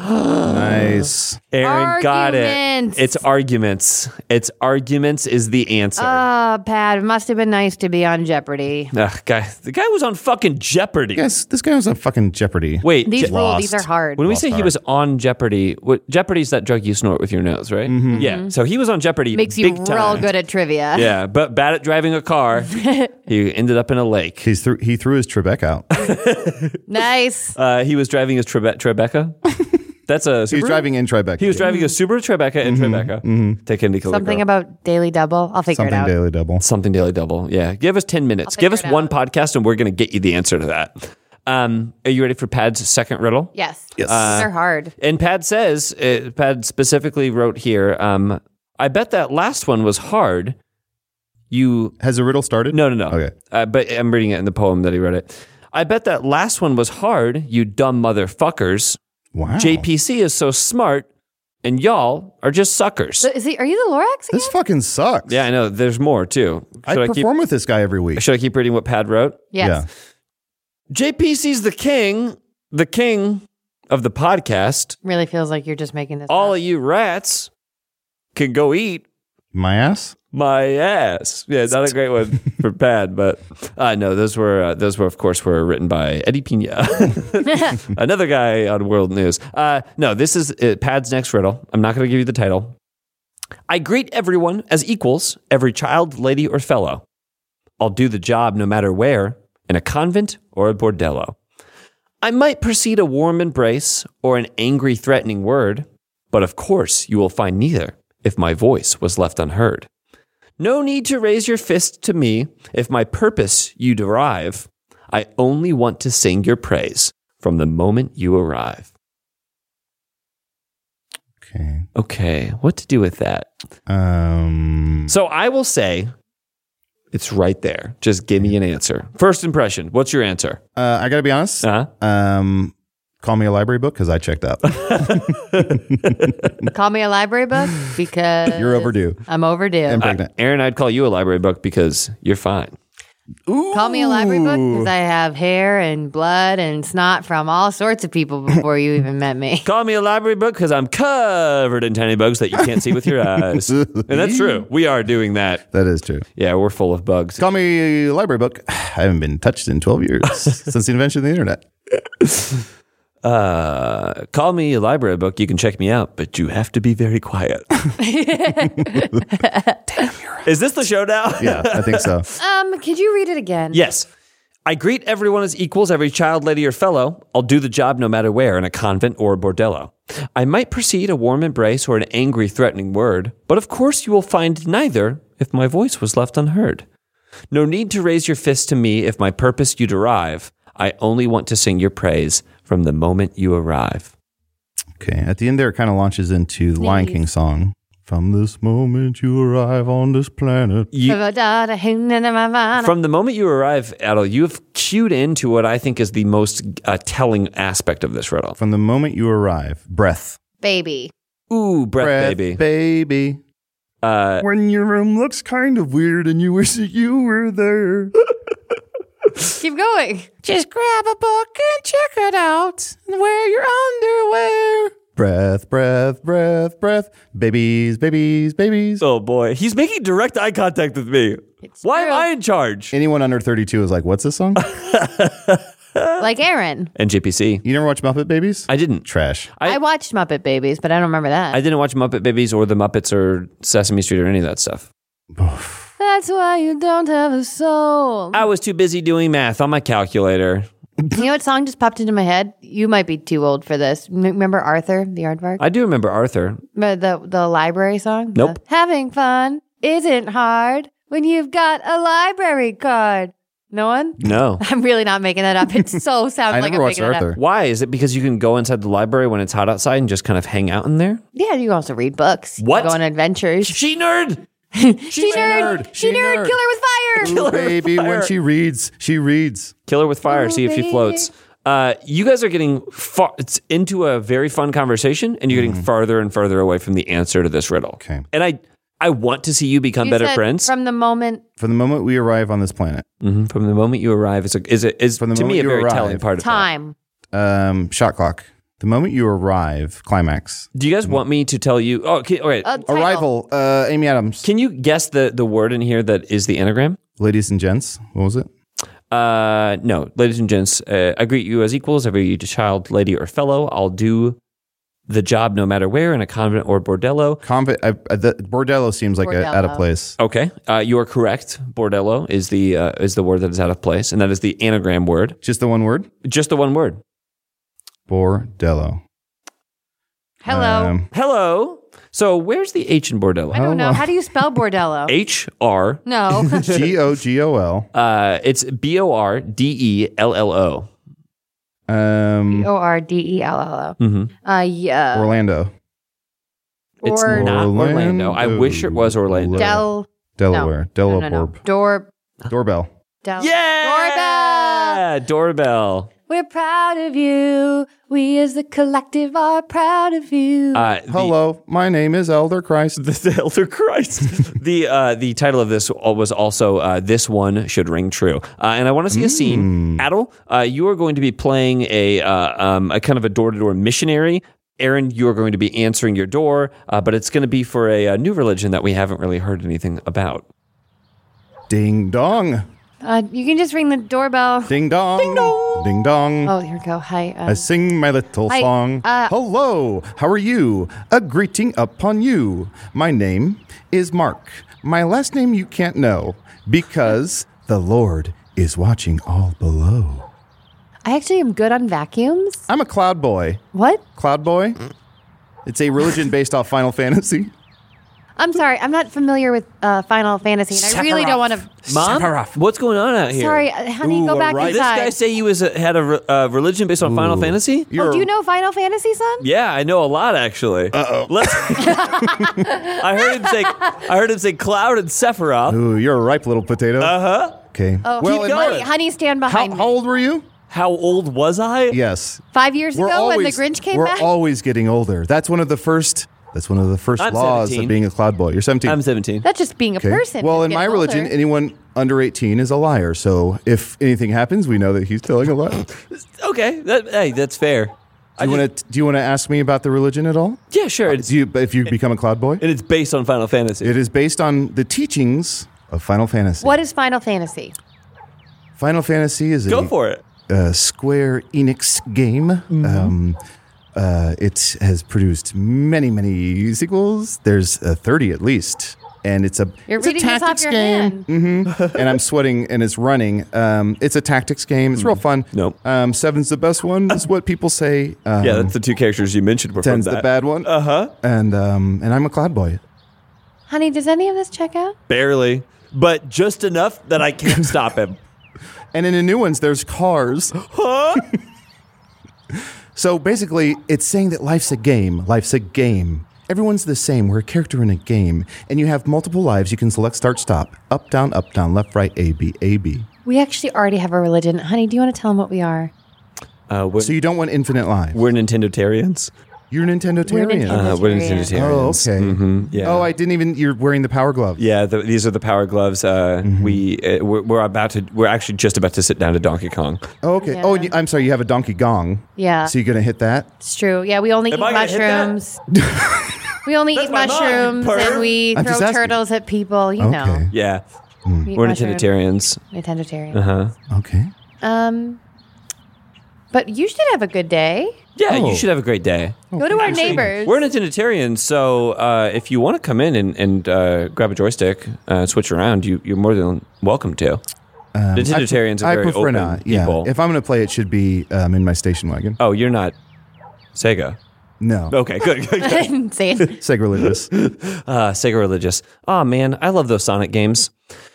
Nice. Aaron got it. Arguments. It's arguments. It's arguments is the answer. Oh, Pat, it must have been nice to be on Jeopardy. Ugh, guy, the guy was on fucking Jeopardy. Yes, this guy was on fucking Jeopardy. Wait, These Je- rules, Lost. these are hard. when we Lost say he art. was on Jeopardy, what, Jeopardy's that drug you snort with your nose, right? Mm-hmm. Yeah. So he was on Jeopardy. Makes you big real time. good at trivia. Yeah, but bad at driving a car. He ended up in a lake. He's threw he threw his Trebek out. Nice. Uh, he was driving his Trebe- Tribeca. That's a Subaru? He was driving in Tribeca. He was driving a Subaru Tribeca in Tribeca. Mm-hmm. Take Indy Killer Something Girl. about Daily Double. I'll figure Something it out. daily double. Something Daily Double. Yeah. Give us ten minutes. I'll Give us figure it one out. podcast and we're going to get you the answer to that. Um, are you ready for Pad's second riddle? Yes. Yes. They're hard. And Pad says, uh, Pad specifically wrote here, um, I bet that last one was hard. You, Has the riddle started? no, no, no. Okay. Uh, but I'm reading it in the poem that he wrote it. I bet that last one was hard, you dumb motherfuckers. Wow. J P C is so smart, and y'all are just suckers. So is he? Are you the Lorax again? This fucking sucks. Yeah, I know. There's more, too. I Should I, keep, perform with this guy every week. should I keep reading what Pad wrote? Yes. J P C's the king, the king of the podcast. Really feels like you're just making this All up. of you rats can go eat My ass? my ass. Yeah, not a great one for Pad, but uh, no, those were uh, those were of course were written by Eddie Pina, another guy on World News. Uh, no, this is uh, Pad's next riddle. I'm not going to give you the title. I greet everyone as equals, every child, lady, or fellow. I'll do the job no matter where, in a convent or a bordello. I might precede a warm embrace or an angry, threatening word, but of course you will find neither if my voice was left unheard. No need to raise your fist to me if my purpose you derive. I only want to sing your praise from the moment you arrive. Okay. Okay, what to do with that? Um, So I will say it's right there. Just give me an answer. First impression, what's your answer? uh, I got to be honest. Uh-huh. Um, call me a library book because I checked out. Call me a library book because You're overdue. I'm overdue. And pregnant. Aaron, I'd call you a library book because you're fine. Call me a library book because I have hair and blood and snot from all sorts of people before you even met me. Call me a library book because I'm covered in tiny bugs that you can't see with your eyes. And that's true. We are doing that. That is true. Yeah, we're full of bugs. Call me a library book. I haven't been touched in twelve years since the invention of the internet. Uh, call me a library book. You can check me out, but you have to be very quiet. Is this the show now? Yeah, I think so. Um, could you read it again? Yes. I greet everyone as equals, every child, lady, or fellow. I'll do the job no matter where, in a convent or a bordello. I might precede a warm embrace or an angry, threatening word, but of course you will find neither if my voice was left unheard. No need to raise your fist to me if my purpose you derive. I only want to sing your praise from the moment you arrive. Okay. At the end there, it kind of launches into the Lion King song. From this moment you arrive on this planet. You, From from the moment you arrive, Adel, you've cued into what I think is the most uh, telling aspect of this riddle. From the moment you arrive. Breath. baby. Ooh, breath, Breath, baby. baby. Uh, When your room looks kind of weird and you wish that you were there. Keep going. Just grab a book and check it out. And wear your underwear. Breath, breath, breath, breath. Babies, babies, babies. oh boy, he's making direct eye contact with me. Why am true. I in charge? Anyone under thirty-two is like, what's this song? Like Aaron. And J P C. You never watch Muppet Babies? I didn't. Trash. I- I, watched Muppet Babies, but I don't remember that. I didn't watch Muppet Babies or The Muppets or Sesame Street or any of that stuff. That's why you don't have a soul. I was too busy doing math on my calculator. You know what song just popped into my head? You might be too old for this. M- remember Arthur, the aardvark? I do remember Arthur. Remember the the library song? The, Nope. Having fun isn't hard when you've got a library card. No one? No. I'm really not making that up. It so sounds I like never I'm watched making it Arthur. up. Why? Is it because you can go inside the library when it's hot outside and just kind of hang out in there? Yeah, you can also read books. You What? can Go on adventures. She nerd! She nerd. She nerd. She She nerd. nerd. Kill her with fire. Ooh, baby, fire. when she reads, she reads. Kill her with fire, Oh, see if she baby. floats. Uh, you guys are getting far, it's into a very fun conversation, and you're getting farther and further away from the answer to this riddle. Okay. And I, I want to see you become You better said friends. From the moment. From the moment we arrive on this planet. Mhm. From the moment you arrive, is a, is a, is From the to me moment a you very arrive. telling part of that. Time. Um, shot clock. The moment you arrive, climax. Do you guys want me to tell you? Oh, okay, all right. Uh, title. Arrival, uh, Amy Adams. Can you guess the the word in here that is the anagram? Ladies and gents, what was it? Uh, no, ladies and gents, uh, I greet you as equals, every child, lady, or fellow. I'll do the job no matter where, in a convent or bordello. Convent. I, I, the, bordello seems like a, out of Bordello. place. Okay, uh, you are correct. Bordello is the uh, is the word that is out of place, and that is the anagram word. Just the one word? Just the one word. Bordello. Hello. Um, Hello. So where's the H in bordello? I don't know. How do you spell bordello? H R. No. G O G O L. Uh, it's B O R D E L L O. Um, O R D E L L O. Mm-hmm. Uh, yeah. Orlando. It's Or- not Orlando. I Orlando. wish it was Orlando. Del. Delaware. No, no, no. Delaware. Door. Doorbell. Del. Yeah! Doorbell. Doorbell. We're proud of you. We as the collective are proud of you. Uh, the- Hello, my name is Elder Christ. The Elder Christ. the uh, the title of this was also uh, "This One Should Ring True," uh, and I want to see a scene. Adel, uh, you are going to be playing a uh, um, a kind of a door to door missionary. Aaron, you are going to be answering your door, uh, but it's going to be for a, a new religion that we haven't really heard anything about. Ding dong. Uh, you can just ring the doorbell. Ding dong. Ding dong. Ding dong. Oh, here we go. Hi. Uh, I sing my little Hi, song. uh, Hello, how are you? A greeting upon you. My name is Mark. My last name you can't know because the Lord is watching all below. I actually am good on vacuums. I'm a cloud boy. What? Cloud boy? It's a religion based off Final Fantasy. I'm sorry. I'm not familiar with uh, Final Fantasy, and I really don't want to. Mom, what's going on out here? Sorry, uh, honey, Ooh, go back right. Did this inside. guy say he was a, had a re- uh, religion based on Final Fantasy? Oh, do you know Final Fantasy, son? Yeah, I know a lot actually. Uh oh. Let's. I heard him say. I heard him say Cloud and Sephiroth. Ooh, you're a ripe little potato. Uh huh. Okay. Oh, well, keep in my- going. honey, stand how, behind how me. old were you? How old was I? Yes. Five years We're ago, always, when the Grinch came we're back. always getting older. That's one of the first. That's one of the first I'm laws seventeen. of being a cloud boy. You're seventeen. I'm seventeen. That's just being a Okay. person. Well, who's in my getting religion, older. anyone under eighteen is a liar. So if anything happens, we know that he's telling a lie. Do Okay. That, hey, that's fair. you want to? Do you want to ask me about the religion at all? Yeah, sure. It's, Do you, if you become a cloud boy, and it's based on Final Fantasy. it is based on the teachings of Final Fantasy. What is Final Fantasy? Final Fantasy is Go a, for it. a Square Enix game. Mm-hmm. Um, uh, it has produced many, many sequels. There's uh, thirty at least. And it's a You're it's a reading this off tactics your game. hand. and I'm sweating and it's running. Um, it's a tactics game. It's real fun. Nope. Um, seven's the best one. Is what people say. Um, Yeah, that's the two characters you mentioned were from ten's that. the bad one. Uh huh. And um, and I'm a cloud boy. Honey, does any of this check out? Barely, but just enough that I can't stop him. And in the new ones, there's cars. Huh? So basically, it's saying that life's a game. Life's a game. Everyone's the same. We're a character in a game. And you have multiple lives. You can select start, stop, up, down, up, down, left, right, A, B, A, B. We actually already have a religion. Honey, do you want to tell them what we are? Uh, we're, So you don't want infinite lives. we're Nintendo-tarians. You're Nintendo-tarian. We're Nintendo- Uh, we're Nintendo-tarians. Oh, Nintendo-tarians. okay. Mhm, yeah. Oh, I didn't even. You're wearing the power glove. Yeah, the, these are the power gloves. Uh, Mm-hmm. We uh, we're, we're about to. We're actually just about to sit down to Donkey Kong. Oh, okay. Yeah. Oh, and you- I'm sorry. You have a donkey gong. Yeah, So you're gonna hit that? it's true. Yeah, we only Am eat I gonna hit that? mushrooms. we only That's eat my mom, mushrooms, perv. and we I'm throw just asking. turtles at people. You know, Okay. Yeah, Hmm. We eat we're mushrooms. Nintendo-tarians. Nintendo-tarian. Uh huh. Okay. Um, but you should have a good day. Yeah, Oh. you should have a great day. Go to our neighbors. We're Nintendo-tarians, so uh, if you want to come in and, and uh, grab a joystick, uh, switch around, you, you're more than welcome to. Um, Nintendo-tarians I, are very I prefer open not. Yeah. people. If I'm gonna play, it should be um, in my station wagon. Oh, you're not Sega. No. Okay, good. good, I good. didn't say it. Sega religious. Uh, Sega religious. Oh man, I love those Sonic games.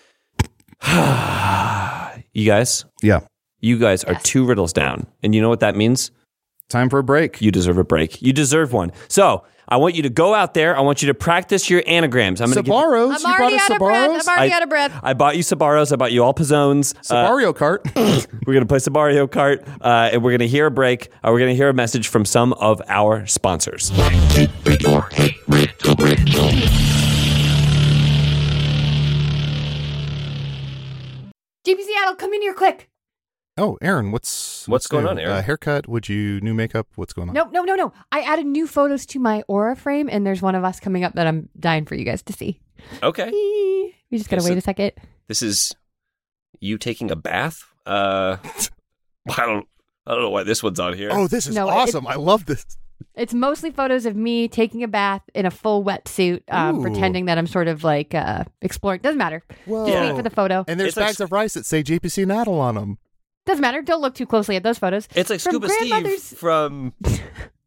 You guys, Yeah. you guys are two riddles down, and you know what that means? Time for a break. You deserve a break. You deserve one. So I want you to go out there. I want you to practice your anagrams. I'm going to Sabaros. I'm you brought already us out of breath. Sabaros? I'm already I- out of breath. I bought you Sabaros. I bought you all Pizzones. Uh, Sabario Kart. we're going to play Sabario Kart, uh, and we're going to hear a break. Uh, we're going to hear a message from some of our sponsors. G P Seattle, come in here quick. Oh, Aaron, what's What's going new? on, Aaron? Uh, haircut? Would you new makeup? What's going on? No, no, no, no. I added new photos to my Aura frame, and there's one of us coming up that I'm dying for you guys to see. Okay. Eee. We just gotta Okay, so- wait a second. This is you taking a bath? Uh, I don't, I don't know why this one's on here. Oh, this is No, it- awesome. I love this. It's mostly photos of me taking a bath in a full wetsuit, um, Ooh. pretending that I'm sort of like uh, exploring. Doesn't matter. Whoa. Just wait for the photo. And there's It's like- bags of rice that say J P C Nattle on them. Doesn't matter. Don't look too closely at those photos. It's like From Scuba Steve grandmother's- from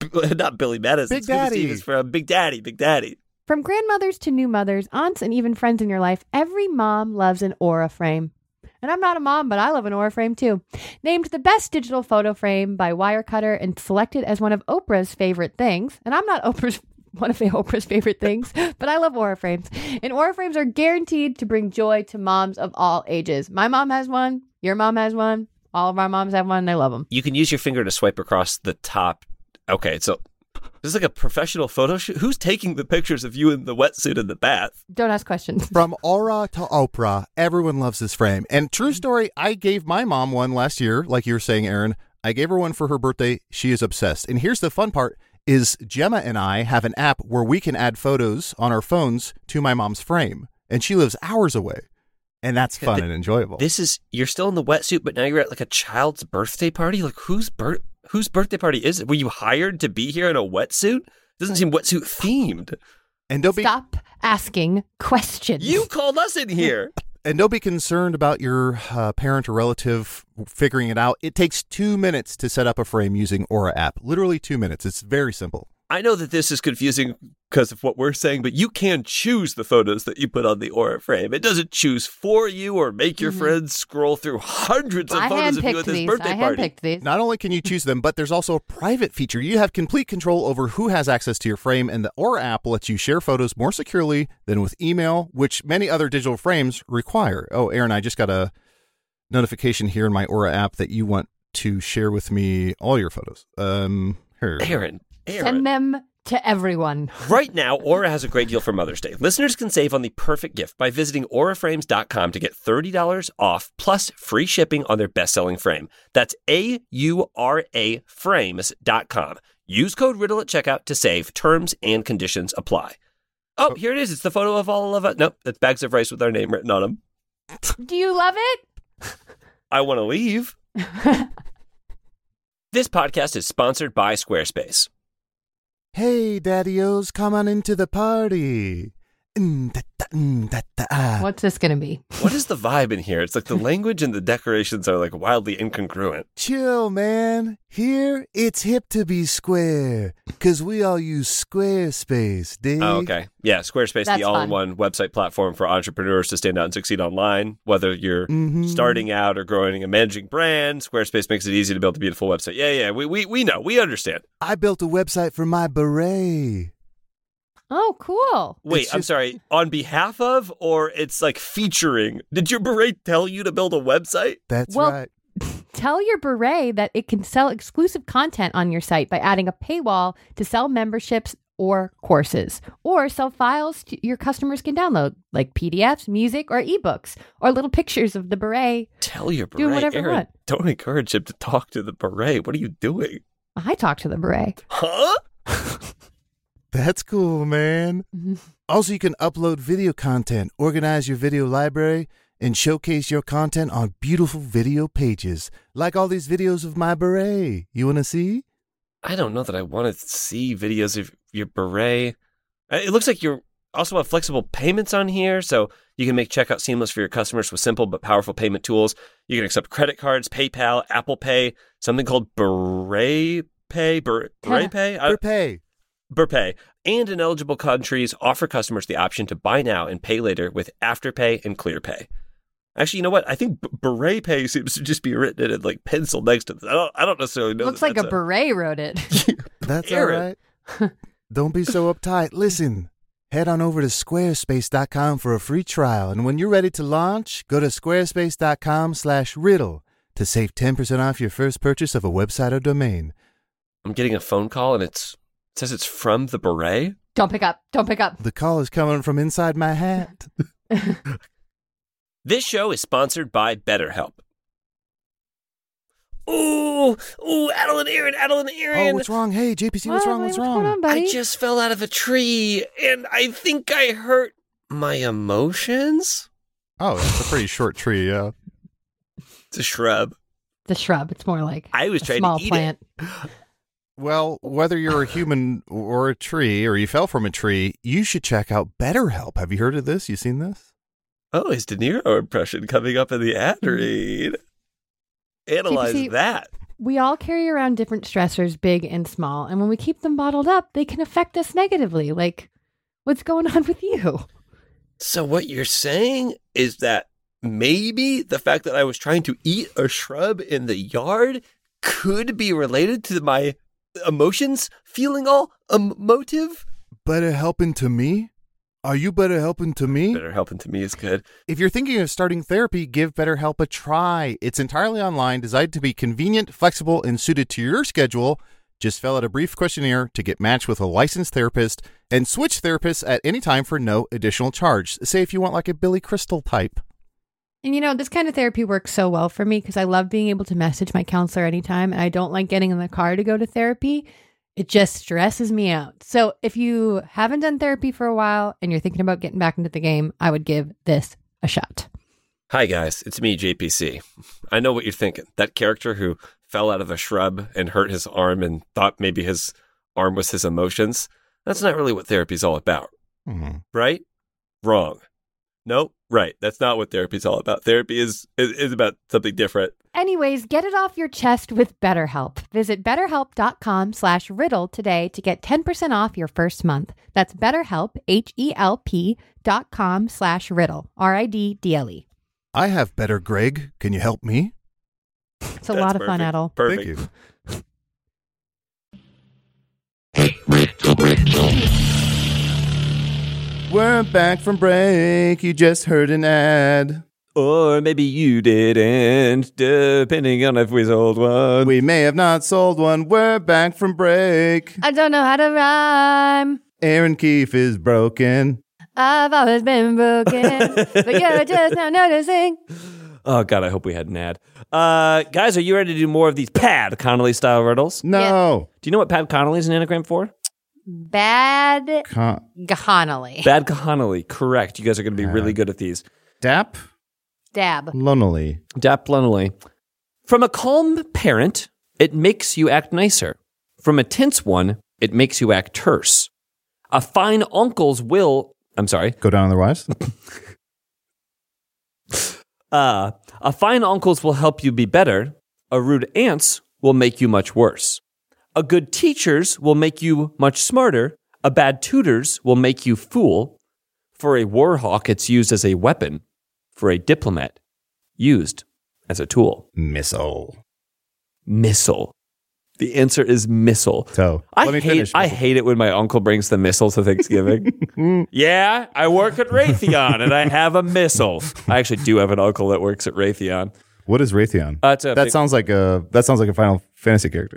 not Billy Madison. Big Scuba Daddy. Steve is from Big Daddy, Big Daddy. From grandmothers to new mothers, aunts, and even friends in your life, every mom loves an Aura frame. And I'm not a mom, but I love an Aura frame too. Named the best digital photo frame by Wirecutter and selected as one of Oprah's favorite things. And I'm not Oprah's one of Oprah's favorite things, but I love Aura frames. And Aura frames are guaranteed to bring joy to moms of all ages. My mom has one. Your mom has one. All of our moms have one. They love them. You can use your finger to swipe across the top. Okay, so this is like a professional photo shoot. Who's taking the pictures of you in the wetsuit in the bath? Don't ask questions. From Aura to Oprah, everyone loves this frame. And true story, I gave my mom one last year, like you were saying, Aaron. I gave her one for her birthday. She is obsessed. And here's the fun part, is Gemma and I have an app where we can add photos on our phones to my mom's frame. And she lives hours away. And that's fun Th- and enjoyable. This is, you're still in the wetsuit, but now you're at like a child's birthday party? Like whose birth, whose birthday party is it? Were you hired to be here in a wetsuit? Doesn't seem wetsuit themed. And don't be Stop asking questions. You called us in here. and don't be concerned about your uh, parent or relative figuring it out. It takes two minutes to set up a frame using Aura app. Literally two minutes. It's very simple. I know that this is confusing because of what we're saying, but you can choose the photos that you put on the Aura frame. It doesn't choose for you or make your Mhm. friends scroll through hundreds of I photos of you handpicked at this these. birthday I party. handpicked these. Not only can you choose them, but there's also a private feature. You have complete control over who has access to your frame, and the Aura app lets you share photos more securely than with email, which many other digital frames require. Oh, Aaron, I just got a notification here in my Aura app that you want to share with me all your photos. Um, here. Aaron, Aaron. Send them to everyone. Right now, Aura has a great deal for Mother's Day. Listeners can save on the perfect gift by visiting aura frames dot com to get thirty dollars off plus free shipping on their best-selling frame. That's A U R A frames dot com. Use code RIDDLE at checkout to save. Terms and conditions apply. Oh, here it is. It's the photo of all of us. Nope, it's bags of rice with our name written on them. Do you love it? I want to leave. This podcast is sponsored by Squarespace. Hey, daddy-os, come on into the party. Mm, da, da, mm, da, da, ah. What's this going to be? What is the vibe in here? It's like the language and the decorations are like wildly incongruent. Chill, man. Here, it's hip to be square, because we all use Squarespace, dig? Oh, okay. Yeah, Squarespace, That's the all-in-one website platform for entrepreneurs to stand out and succeed online. Whether you're Mhm. starting out or growing a managing brand, Squarespace makes it easy to build a beautiful website. Yeah, yeah, we we we know. We understand. I built a website for my beret. Oh, cool. Wait, It's I'm just- sorry. On behalf of, or it's like featuring? Did your beret tell you to build a website? That's Well, right. Tell your beret that it can sell exclusive content on your site by adding a paywall to sell memberships or courses, or sell files to your customers can download, like P D Fs, music, or ebooks, or little pictures of the beret. Tell your beret. Do whatever you Aaron, want. don't encourage him to talk to the beret. What are you doing? I talk to the beret. Huh? That's cool, man. Mhm. Also, you can upload video content, organize your video library, and showcase your content on beautiful video pages, like all these videos of my beret. You want to see? I don't know that I want to see videos of your beret. Uh, It looks like you also have flexible payments on here, so you can make checkout seamless for your customers with simple but powerful payment tools. You can accept credit cards, PayPal, Apple Pay, something called Beret Pay, Ber- Beret Pay, I- Pay. Burpay, and in eligible countries offer customers the option to buy now and pay later with Afterpay and ClearPay. Actually, you know what? I think B- Beret Pay seems to just be written in like pencil next to this. I don't, I don't necessarily know. Looks that like a that's beret wrote it. That's all Aaron. right. Don't be so uptight. Listen, head on over to squarespace dot com for a free trial. And when you're ready to launch, go to squarespace dot com slash riddle to save ten percent off your first purchase of a website or domain. I'm getting a phone call and it's it says it's from the beret. Don't pick up. Don't pick up. The call is coming from inside my hat. This show is sponsored by BetterHelp. Ooh, ooh, Adeline, Aaron, Adeline, Aaron. Oh, what's wrong? Hey, J P C, what's What? wrong? What's What's wrong? going on, buddy? I just fell out of a tree and I think I hurt my emotions. Oh, that's a pretty short tree, yeah. It's a shrub. The shrub. It's more like I was a trying small to eat plant. it. Well, whether you're a human or a tree, or you fell from a tree, you should check out BetterHelp. Have you heard of this? You seen this? Oh, his De Niro impression coming up in the ad read. Analyze G P C that. We all carry around different stressors, big and small. And when we keep them bottled up, they can affect us negatively. Like, what's going on with you? So what you're saying is that maybe the fact that I was trying to eat a shrub in the yard could be related to my emotions feeling all emotive? Better helping to me? Are you better helping to me? Better helping to me is good. If you're thinking of starting therapy, give BetterHelp a try. It's entirely online, designed to be convenient, flexible, and suited to your schedule. Just fill out a brief questionnaire to get matched with a licensed therapist and switch therapists at any time for no additional charge. Say if you want like a Billy Crystal type. And you know, this kind of therapy works so well for me because I love being able to message my counselor anytime, and I don't like getting in the car to go to therapy. It just stresses me out. So if you haven't done therapy for a while and you're thinking about getting back into the game, I would give this a shot. Hi, guys. It's me, J P C. I know what you're thinking. That character who fell out of a shrub and hurt his arm and thought maybe his arm was his emotions. That's not really what therapy's all about. Mm-hmm. Right? Wrong. Nope. Right. That's not what therapy's all about. Therapy is, is, is about something different. Anyways, get it off your chest with BetterHelp. Visit betterhelp.com slash riddle today to get ten percent off your first month. That's BetterHelp, H-E-L-P dot com slash riddle, R I D D L E. I have better, Greg. Can you help me? It's a That's lot of fun, perfect. Adel. Perfect. Thank you. We're back from break. You just heard an ad. Or maybe you didn't, depending on if we sold one. We may have not sold one. We're back from break. I don't know how to rhyme. Aaron Keefe is broken. I've always been broken, but you're just now noticing. Oh, God, I hope we had an ad. Uh, guys, are you ready to do more of these Pad Connolly-style riddles? No. Do you know what Pad Connolly is an anagram for? Bad Con- Connolly. Bad Connolly, correct. You guys are going to be really good at these. Dap? Dab. Lonely. Dap Connolly. From a calm parent, it makes you act nicer. From a tense one, it makes you act terse. A fine uncle's will... I'm sorry. Go down on the rise? Uh, a fine uncle's will help you be better. A rude aunt's will make you much worse. A good teacher's will make you much smarter. A bad tutor's will make you fool. For a war hawk, it's used as a weapon. For a diplomat, used as a tool. Missile. Missile. The answer is missile. So, I let me hate finish. I hate it when my uncle brings the missile to Thanksgiving. Yeah, I work at Raytheon and I have a missile. I actually do have an uncle that works at Raytheon. What is Raytheon? Uh, it's a that big- sounds like a that sounds like a Final Fantasy character.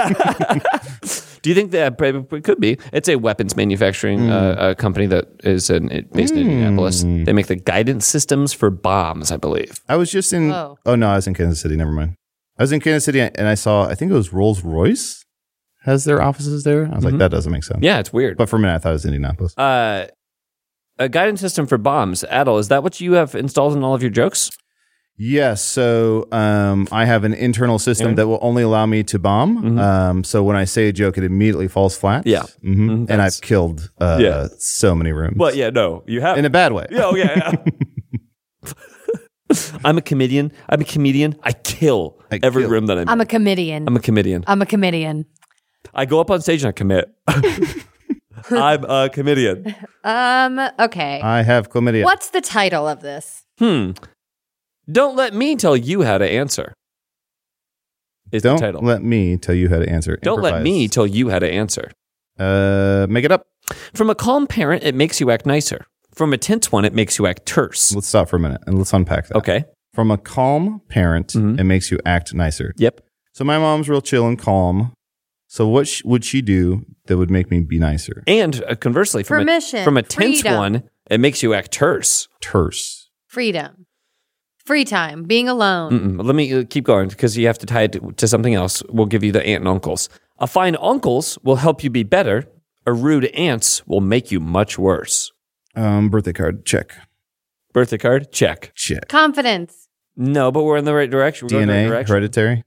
Do you think that it could be? It's a weapons manufacturing Mm. uh, a company that is in, it- based in Indianapolis. They make the guidance systems for bombs, I believe. I was just in. Whoa. Oh no, I was in Kansas City. Never mind. I was in Kansas City and I saw. I think it was Rolls Royce has their offices there. I was like, that doesn't make sense. Yeah, it's weird. But for a minute, I thought it was Indianapolis. Uh, a guidance system for bombs. Adel, is that what you have installed in all of your jokes? Yes. So um, I have an internal system Yeah. that will only allow me to bomb. Um, so when I say a joke, it immediately falls flat. Yeah. hmm Mhm, And that's- I've killed uh, Yeah. so many rooms. Well, yeah, no, you have. In a bad way. Yeah, oh, yeah, yeah. I'm a comedian. I'm a comedian. I kill I every kill. room that I'm in. I'm a comedian. I'm a comedian. I'm a comedian. I go up on stage and I commit. I'm a comedian. Um, okay. I have chlamydia. What's the title of this? Hmm. Don't let me tell you how to answer. Is Don't the title. let me tell you how to answer. Don't let Improvise. me tell you how to answer. Uh, make it up. From a calm parent, it makes you act nicer. From a tense one, it makes you act terse. Let's stop for a minute and let's unpack that. Okay. From a calm parent, Mhm. it makes you act nicer. Yep. So my mom's real chill and calm. So what sh- would she do that would make me be nicer? And uh, conversely, from Permission, a, from a tense freedom. one, it makes you act terse. Terse. Freedom. Free time. Being alone. Mm-mm. Let me uh, keep going because you have to tie it to, to something else. We'll give you the aunt and uncles. A fine uncle's will help you be better. A rude aunt's will make you much worse. Um, birthday card, check. Birthday card? Check. Check. Confidence. No, but we're in the right direction. We're going in the right D N A, direction. hereditary.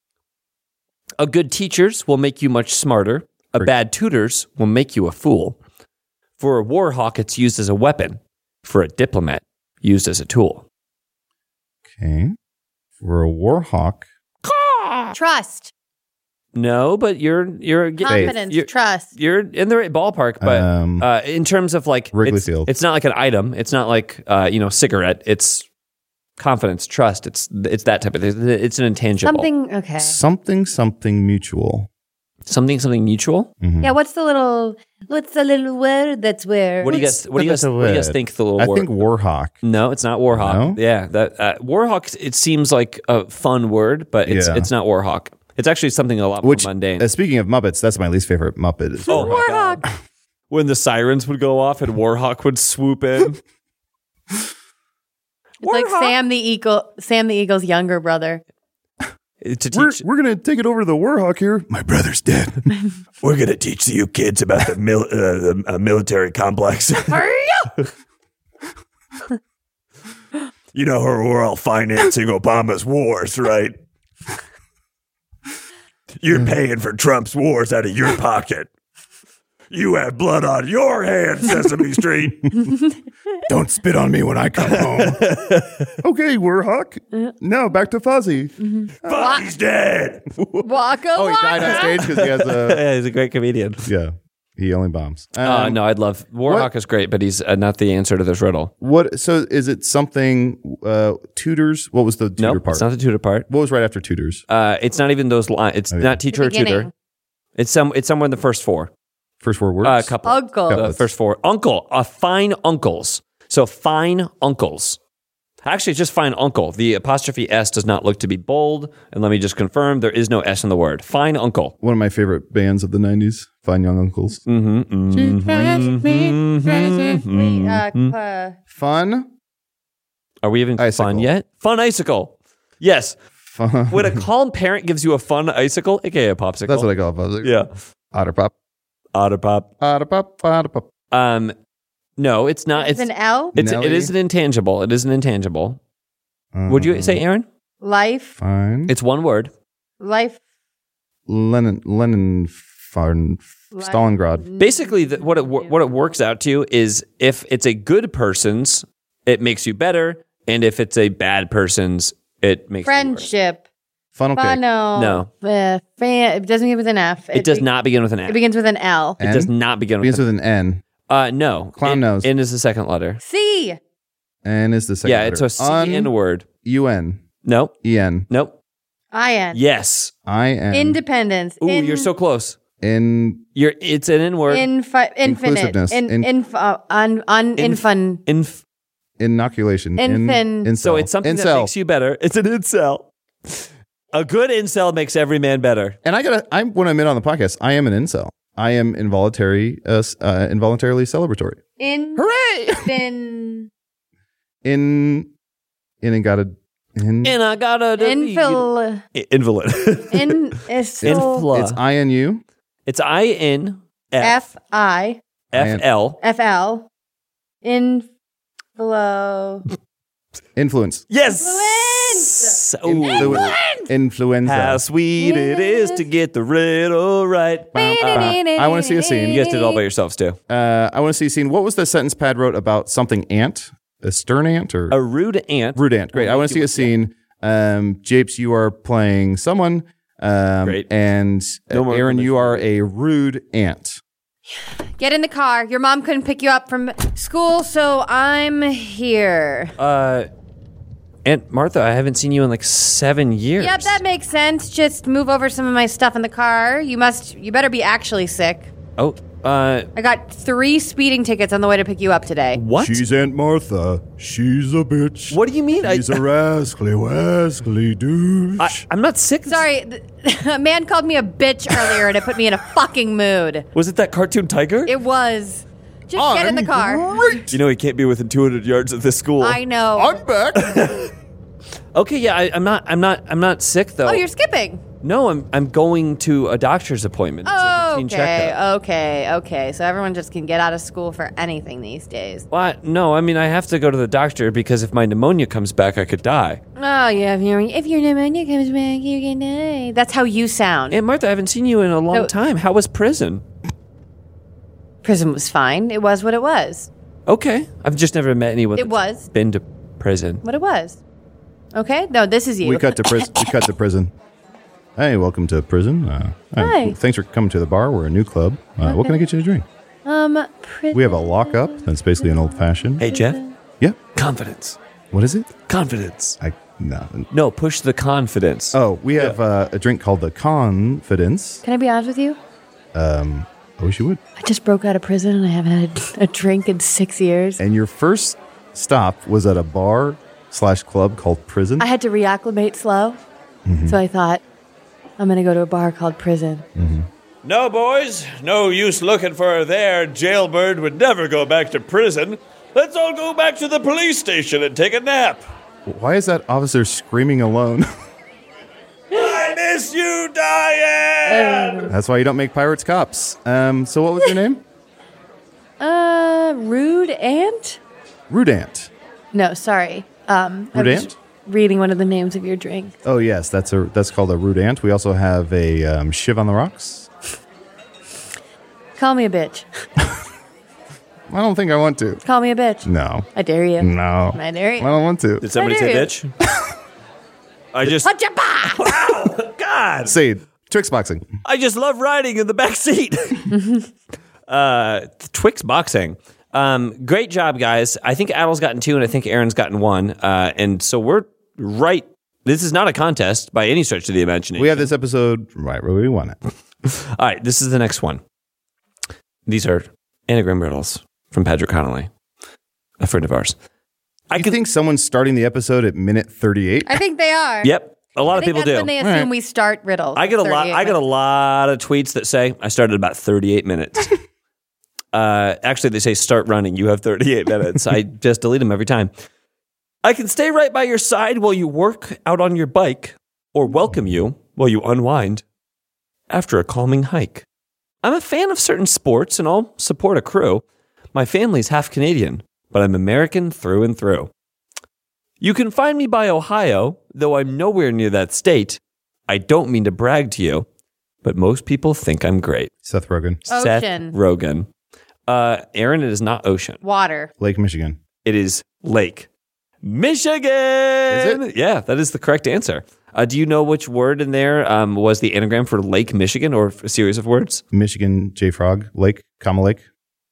A good teacher's will make you much smarter. A Correct. bad tutor's will make you a fool. For a war hawk, it's used as a weapon. For a diplomat, used as a tool. Okay. For a war hawk. Trust. No, but you're you're getting Confidence. You're, Trust. you're in the right ballpark, but Um, uh, in terms of like Wrigley it's, Field. it's not like an item. It's not like uh, you know, cigarette. It's confidence, trust. It's it's that type of thing. It's an intangible. Something. Okay. Something, something mutual. something, something mutual. Mhm. Yeah. What's the little? What's the little word that's where? What do you guys? What do you guys? That's a What do you guys word. think? The little I word. think Warhawk. No, it's not Warhawk. No? Yeah, that uh, Warhawk. It seems like a fun word, but it's Yeah. it's not Warhawk. It's actually something a lot Which, more mundane. uh, speaking of Muppets, that's my least favorite Muppet. Is Oh my God. When the sirens would go off and Warhawk would swoop in. It's like Sam the Eagle. Sam the Eagle's younger brother. To We're, teach, we're going to take it over to the Warhawk here. My brother's dead. we're going to teach you kids about the, mil- uh, the uh, military complex. You know, we're all financing Obama's wars, right? You're paying for Trump's wars out of your pocket. You have blood on your hands, Sesame Street. Don't spit on me when I come home. Okay, Warhawk. Now back to Fuzzy. Fuzzy's dead. Waka Oh, he died on stage because he has a. Yeah, he's a great comedian. Yeah, he only bombs. Um, Uh, no, I'd love Warhawk what- is great, but he's uh, not the answer to this riddle. What? So is it something? Uh, tutors. What was the tutor No, nope, part? it's not the tutor part. What was right after tutors? Uh, it's not even those lines. It's Okay. not teacher or tutor. Beginning. It's some. It's somewhere in the first four. First four words. Uh, couple. Uncle. The Couplets. first four. Uncle. Uh, fine uncles. So fine uncles. Actually, it's just fine uncle. The apostrophe S does not look to be bold. And let me just confirm, there is no S in the word. Fine uncle. One of my favorite bands of the nineties. Fine Young Uncles. Mm-hmm. Wait, uh, uh, Fun. Are we even Icicle. fun yet? Fun icicle. Yes. Fun. When a calm parent gives you a fun icicle, aka a popsicle. That's what I call it. Fuzzy. Yeah. Otter pop. Otter pop. Otter pop. Otter pop. Um, no, it's not. it's It's an L. it's it Nelly. is an intangible. It is an intangible. Would you say, Aaron? Life. Fine. It's one word. Life. Lenin. Lenin. Farn. Life. Stalingrad. Basically, the, what it wo- what it works out to is if it's a good person's, it makes you better, and if it's a bad person's, it makes you worse. Friendship. Funnel cake. Funnel. No. Uh, fan, it doesn't begin with an F. It does be- not begin with an It N. begins with an L. It does not begin with Begins an with an N. Uh, no. Clown N, nose. N is the second letter. C. N is the second Yeah, letter. it's a C Un- N word. U N. Nope. E N. Nope. I N. Yes. I N. Independence. Ooh, In- you're so close. In. You're. It's an N word. Infi- infinite. Inclusiveness. In, In- inf- uh, un, un, Inf- infun. Inf- Inoculation. In, Infin- incel. so it's something that Incel. makes you better. It's an incel. A good incel makes every man better. And I gotta. I want to admit on the podcast, I am an incel. I am involuntary, uh, s- uh, involuntarily celebratory. In. Hooray! Fin. In. In and got a. In. And I got a Infil. invalid. In. Is Infla. It's I N U. It's I N F F I F L. F L. Inflo. Influence. Yes. Ooh. Influ- Influenza. How sweet it is to get the riddle right. I want to see a scene. You guys did it all by yourselves too. Uh, I want to see a scene. What was the sentence Pad wrote about something ant? A stern ant or A rude ant. rude ant? Great. I want to see a scene. Um, Japes, you are playing someone. Um, Great. And uh, No more Aaron, you are information. a rude ant. Get in the car. Your mom couldn't pick you up from school, so I'm here. Uh, Aunt Martha, I haven't seen you in like seven years. Yep, that makes sense. Just move over some of my stuff in the car. You must, you better be actually sick. Oh, uh, I got three speeding tickets on the way to pick you up today. what? She's Aunt Martha. She's a bitch. What do you mean? I, She's a rascally, wascally douche. I, I'm not sick. Sorry, th- a man called me a bitch earlier and it put me in a fucking mood. Was it that cartoon tiger? It was. Just get in the car. You know he can't be within two hundred yards of this school. I know. I'm back. Okay, yeah, I, I'm not. I'm not. I'm not sick though. oh, you're skipping. No, I'm. I'm going to a doctor's appointment. It's a routine Okay, checkup. okay, okay. So everyone just can get out of school for anything these days. What? No, I mean I have to go to the doctor because if my pneumonia comes back, I could die. Oh, yeah. If your if your pneumonia comes back, you can die. That's how you sound. Aunt Martha, I haven't seen you in a long No. time. How was prison? Prison was fine. It was what it was. Okay, I've just never met anyone. It that's was been to prison. what it was. Okay. No, this is you. we cut to prison. We cut to prison. Hey, welcome to prison. Uh, Hi. Thanks for coming to the bar. We're a new club. Uh, What can I get you to drink? Um, prison. We have a lockup. That's basically an old fashioned. Hey, Jeff. Yeah. Confidence. What is it? Confidence. I no. No, push the confidence. Oh, we have uh, a drink called the Confidence. Can I be honest with you? Um, I wish you would. I just broke out of prison and I haven't had a drink in six years. And your first stop was at a bar slash club called Prison. I had to reacclimate slow, Mm-hmm. so I thought I'm gonna go to a bar called Prison. No, boys. No use looking for her there. Jailbird would never go back to prison. Let's all go back to the police station and take a nap. Why is that officer screaming alone? I miss you, Diane! That's why you don't make pirates cops. Um, so what was your name? Uh, rude ant? Rudant. No, sorry. Um, I was Rudant? reading one of the names of your drink. Oh yes, that's a that's called a Rudant. We also have a um, Shiv on the rocks. Call me a bitch. I don't think I want to. Call me a bitch. No. I dare you. No. I dare I you. don't want to. Did somebody I say dare you. bitch? I just, Hachapa! God, Say Twix boxing. I just love riding in the back seat. uh, Twix boxing. Um, great job, guys. I think Adel's gotten two, and I think Aaron's gotten one. Uh, and so we're right. This is not a contest by any stretch of the imagination. We have this episode right where we want it. All right, this is the next one. These are anagram riddles from Patrick Connolly, a friend of ours. I you think someone's starting the episode at minute thirty-eight? I think they are. Yep, a lot I of think people that's do. when they assume Right. we start riddles. I get a lot. thirty-eight I get a minutes. lot of tweets that say I started about thirty-eight minutes. uh, actually, they say start running. You have thirty-eight minutes. I just delete them every time. I can stay right by your side while you work out on your bike, or welcome you while you unwind after a calming hike. I'm a fan of certain sports, and I'll support a crew. My family's half Canadian, but I'm American through and through. You can find me by Ohio, though I'm nowhere near that state. I don't mean to brag to you, but most people think I'm great. Seth Rogen. Seth Ocean. Rogen. Uh, Aaron, it is not ocean. Water. Lake Michigan. It is Lake Michigan. Is it? Yeah, that is the correct answer. Uh, do you know which word in there um, was the anagram for Lake Michigan, or a series of words? Michigan J Frog. Lake. Comma Lake.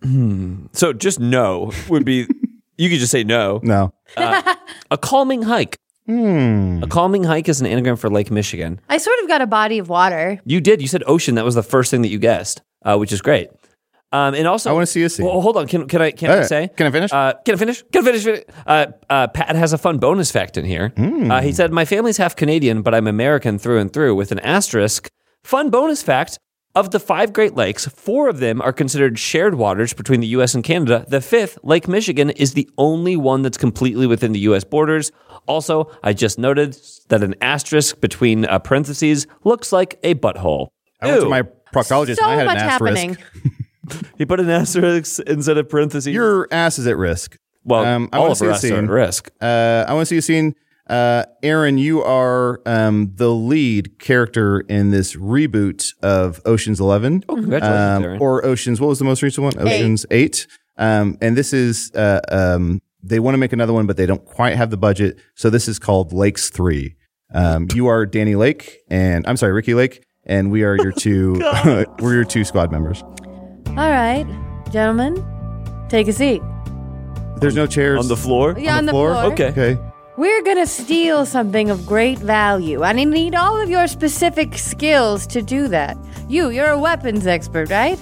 So just no would be, you could just say no. No. Uh, a calming hike. Hmm. A calming hike is an anagram for Lake Michigan. I sort of got a body of water. You did. You said ocean. That was the first thing that you guessed, uh, which is great. Um, and also, I want to see a scene. Well, hold on. Can can I can All I right. say? Can I finish? Uh, can I finish? Can I finish? Uh, uh, Pat has a fun bonus fact in here. Hmm. Uh, he said, "My family's half Canadian, but I'm American through and through." With an asterisk. Fun bonus fact: of the five Great Lakes, four of them are considered shared waters between the U S and Canada. The fifth, Lake Michigan, is the only one that's completely within the U S borders. Also, I just noted that an asterisk between uh, parentheses looks like a butthole. I went to Ew. my proctologist So and I had much an asterisk. happening. He put an asterisk instead of parentheses. Your ass is at risk. well, um, I all wanna of see a us are scene. at risk. Uh, I want to see a scene. Uh, Aaron, you are um, the lead character in this reboot of Ocean's Eleven. Oh, congratulations, um, Aaron. or Ocean's, what was the most recent one? Ocean's Eight. Um, and this is, uh, um, they want to make another one, but they don't quite have the budget. So this is called Lakes Three. Um, you are Danny Lake, and I'm sorry, Ricky Lake, and we are your two. we're your two squad members. All right, gentlemen, take a seat. There's no chairs On the floor? Yeah, on the floor. Okay. Okay. We're gonna steal something of great value, and I need all of your specific skills to do that. You, you're a weapons expert, right?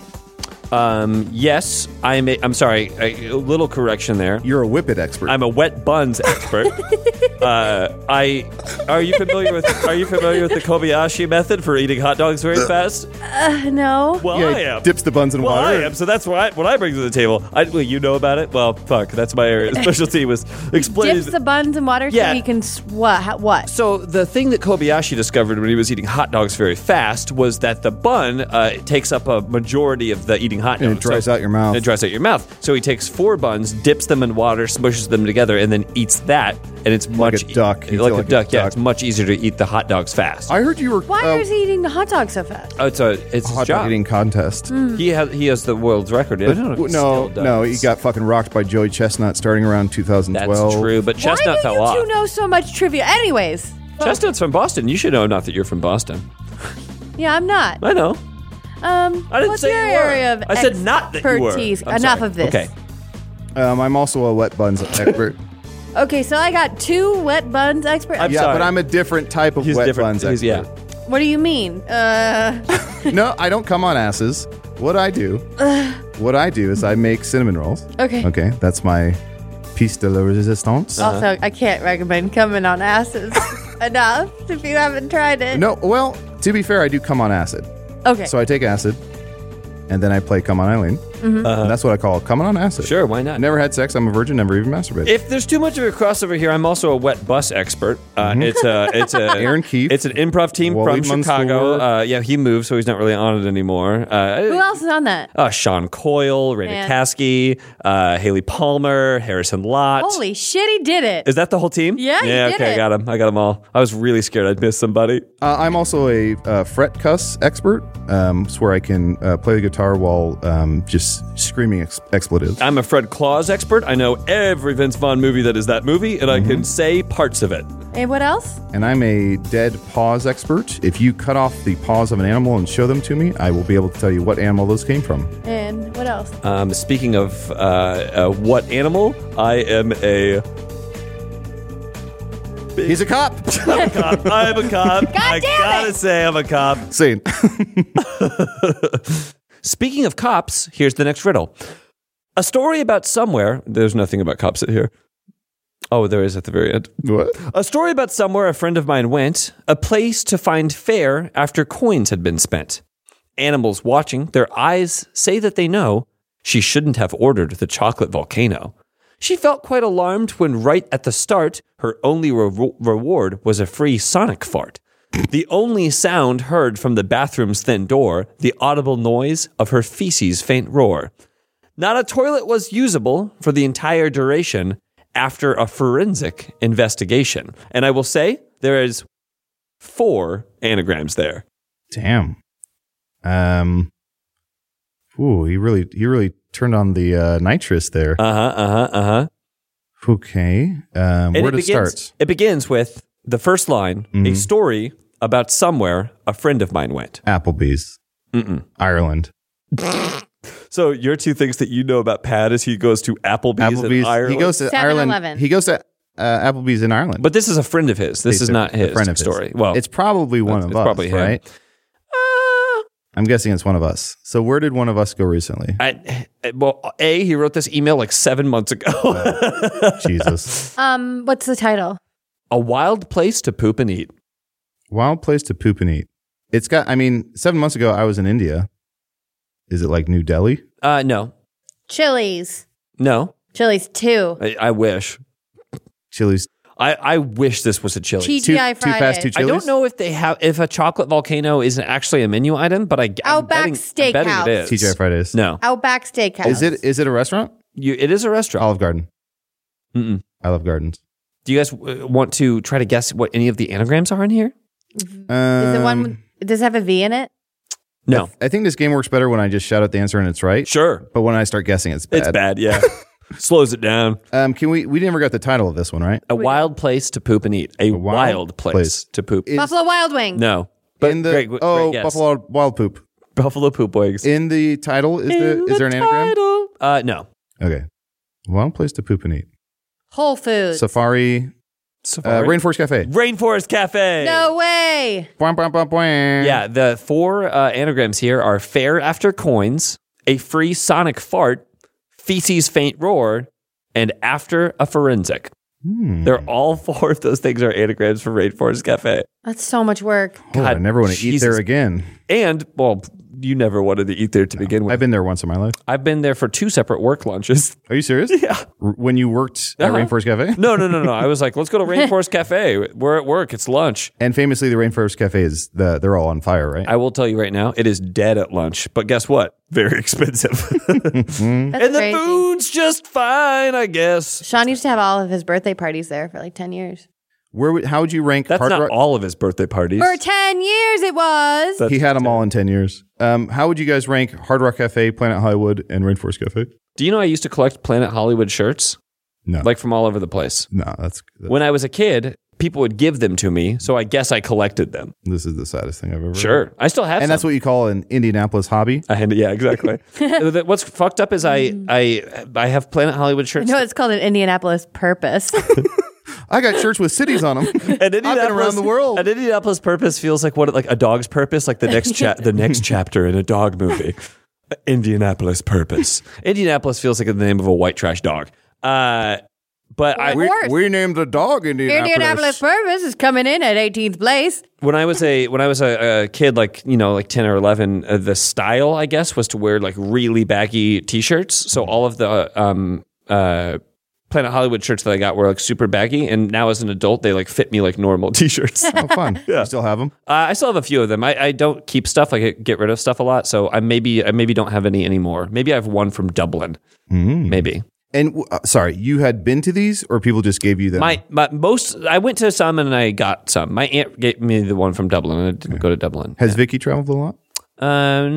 Um, yes, I'm. A, I'm sorry. A, a little correction there. You're a whippet expert. I'm a wet buns expert. uh, I. Are you familiar with? Are you familiar with the Kobayashi method for eating hot dogs very fast? Uh, no. Well, yeah, I he am. dips the buns in Well, water. I am. So that's what I, what I bring to the table. I, well, you know about it. Well, fuck. That's my area. Specialty was explaining. Dips the buns in water Yeah. so we can s- what? How- What? So the thing that Kobayashi discovered when he was eating hot dogs very fast was that the bun uh, takes up a majority of the eating hot dogs. And it dries So- out your mouth. It dries out your mouth. So he takes four buns, dips them in water, smushes them together, and then eats that. And it's Like much a duck. Eats it like, like a a duck. Yeah, duck. it's much easier to eat the hot dogs fast. I heard you were. Why uh, is he eating the hot dog so fast? Oh, it's a it's his hot job. dog eating contest. He has he has the world's record. I don't know if he no, still no, does. he got fucking rocked by Joey Chestnut starting around two thousand twelve. That's true, but Why Chestnut do fell you off. two know so much trivia? Anyways, Chestnut's from Boston. You should know, not that you're from Boston. Yeah, I'm not. I know. Um, I didn't what's say your you were. area of I said not that you were. expertise? I'm Enough sorry. of this. Okay. Um, I'm also a wet buns expert. Okay, so I got two wet buns expert. I'm yeah, sorry. but I'm a different type of He's wet different. buns He's- expert. yeah. What do you mean? Uh, No, I don't come on asses. What I do, what I do is I make cinnamon rolls. okay. Okay, that's my piece de la resistance. Also, I can't recommend coming on asses enough if you haven't tried it. No, well, to be fair, I do come on acid. Okay. So I take acid, and then I play Come On Eileen. Mm-hmm. Uh-huh. And that's what I call coming on acid. Sure, why not? Never had sex. I'm a virgin. Never even masturbated. If there's too much of a crossover here, I'm also a wet bus expert. Uh, It's a it's a Aaron Keefe. It's an improv team Waleed from Chicago. Mansour. Uh, yeah, he moved, so he's not really on it anymore. Uh, Who else is on that? Uh, Sean Coyle, Ray Man. McCaskey, uh, Haley Palmer, Harrison Lott. Holy shit, he did it. Is that the whole team? Yeah, you Yeah, did okay, it. I got him. I got them all. I was really scared I'd miss somebody. Uh, I'm also a uh, fret cuss expert. Um, it's where I can uh, play the guitar while um, just screaming ex- expletives. I'm a Fred Claus expert. I know every Vince Vaughn movie that is that movie, and I can say parts of it. And what else? And I'm a dead paws expert. If you cut off the paws of an animal and show them to me, I will be able to tell you what animal those came from. And what else? Um, speaking of uh, uh, what animal, I am a He's a cop. I'm a cop. I'm a cop. I damn gotta it. say, I'm a cop. Same. Speaking of cops, here's the next riddle. A story about somewhere. There's nothing about cops at here. Oh, there is at the very end. What? A story about somewhere a friend of mine went, a place to find fare after coins had been spent. Animals watching, their eyes say that they know she shouldn't have ordered the chocolate volcano. She felt quite alarmed when right at the start, her only re- reward was a free sonic fart. The only sound heard from the bathroom's thin door, the audible noise of her feces' faint roar. Not a toilet was usable for the entire duration after a forensic investigation. And I will say there is four anagrams there. Damn. Um. Ooh, he really, he really turned on the uh, nitrous there. Uh-huh, uh-huh, uh-huh. Okay. Um, And where it to begins, start? It begins with the first line, a Mhm. story about somewhere a friend of mine went. Applebee's. Mm-mm. Ireland. So your two things that you know about Pat is he goes to Applebee's, in Applebee's. Ireland. He goes to seven Ireland. eleven. He goes to uh, Applebee's in Ireland. But this is a friend of his. This He's is a- not a his friend of his. story. Well, it's probably one it's- of it's us, probably him. right? uh, I'm guessing it's one of us. So where did one of us go recently? I, well, A, he wrote this email like seven months ago. Jesus. Um, what's the title? A wild place to poop and eat. Wild place to poop and eat. It's got, I mean, seven months ago, I was in India. Is it like New Delhi? Uh, no, Chili's. no. Chili's two. I, I wish. Chili's. I, I wish this was a Chili's. T Too, G I too fast, Fridays. too I Chili's? don't know if they have if a chocolate volcano isn't actually a menu item, but I I'm Outback betting, I'm betting Steakhouse. it is. T G I Fridays. No, Outback Steakhouse. Is it is it a restaurant? you, it is a restaurant. Olive Garden. Mm-mm. I love gardens. Do you guys uh, want to try to guess what any of the anagrams are in here? Um, Is it one? with- Does it have a V in it? No, I think this game works better when I just shout out the answer and it's right. sure, But when I start guessing, it's bad. it's bad. Yeah, slows it down. Um, can we? We never got the title of this one, right? A wild place to poop and eat. A, wild wild, place, place. to poop. Is- Buffalo Wild Wings. No, But in the great, great oh guess. Buffalo Wild Poop. Buffalo poop wings. In the title is the In is there an the anagram? title. Uh, no. Okay. Wild place to poop and eat. Whole Foods. Safari. Uh, Safari? Rainforest Cafe. Rainforest Cafe. No way. Boing, boing, boing, boing. Yeah, the four uh, anagrams here are fare after coins, a free sonic fart, feces faint roar, and after a forensic. Hmm. They're all four of those things are anagrams for Rainforest Cafe. That's so much work. Oh, I God, never want to eat Jesus. there again. And, well, you never wanted to eat there to begin with. I've been there once in my life. I've been there for two separate work lunches. Are you serious? Yeah. R- When you worked at Uh-huh. Rainforest Cafe? No, no, no, no. I was like, let's go to Rainforest Cafe. We're at work. It's lunch. And famously, the Rainforest Cafe is the they're all on fire, right? I will tell you right now, it is dead at lunch. But guess what? Very expensive. That's and the crazy. food's just fine, I guess. Sean used to have all of his birthday parties there for like ten years. Where would, how would you rank That's Hard not Rock? all of his birthday parties. For ten years it was. That's- He had them all in ten years. Um, how would you guys rank Hard Rock Cafe, Planet Hollywood, and Rainforest Cafe? Do you know I used to collect Planet Hollywood shirts? No, Like from all over the place. no, that's, that's When I was a kid, people would give them to me, so I guess I collected them. This is the saddest thing I've ever Sure. heard. I still have And some. that's what you call an Indianapolis hobby? I had, yeah, exactly. What's fucked up is I I I have Planet Hollywood shirts. No, it's called an Indianapolis Purpose. I got shirts with cities on them. And I've been around the world. An Indianapolis Purpose feels like what, like a dog's purpose, like the next cha- the next chapter in a dog movie. Indianapolis Purpose. Indianapolis feels like the name of a white trash dog. Uh, but I, Of course. We named the dog Indianapolis. Indianapolis Purpose is coming in at eighteenth place. when I was a when I was a, a kid, like you know, like ten or eleven, uh, the style I guess was to wear like really baggy T-shirts. So all of the um uh. Planet Hollywood shirts that I got were like super baggy, and now as an adult, they like fit me like normal T-shirts. uh, Oh, fun. You still have them? I still have a few of them. I, I don't keep stuff. I get, get rid of stuff a lot, so I maybe I maybe don't have any anymore. Maybe I have one from Dublin. Mm. Maybe And uh, sorry, you had been to these, or people just gave you them? my my most. I went to some and I got some. My aunt gave me the one from Dublin, and I didn't go to Dublin. Has Vicky traveled a lot? Uh,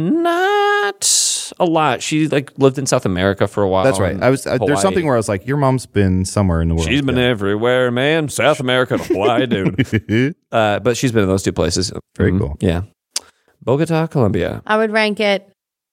not a lot. She like lived in South America for a while. That's right. and I was. Uh, there's Hawaii. something where I was like, your mom's been somewhere in the world. She's been Yeah. everywhere, man. South America to Hawaii, dude. Uh, but she's been in those two places. Very Mhm. cool. Yeah. Bogota, Colombia. I would rank it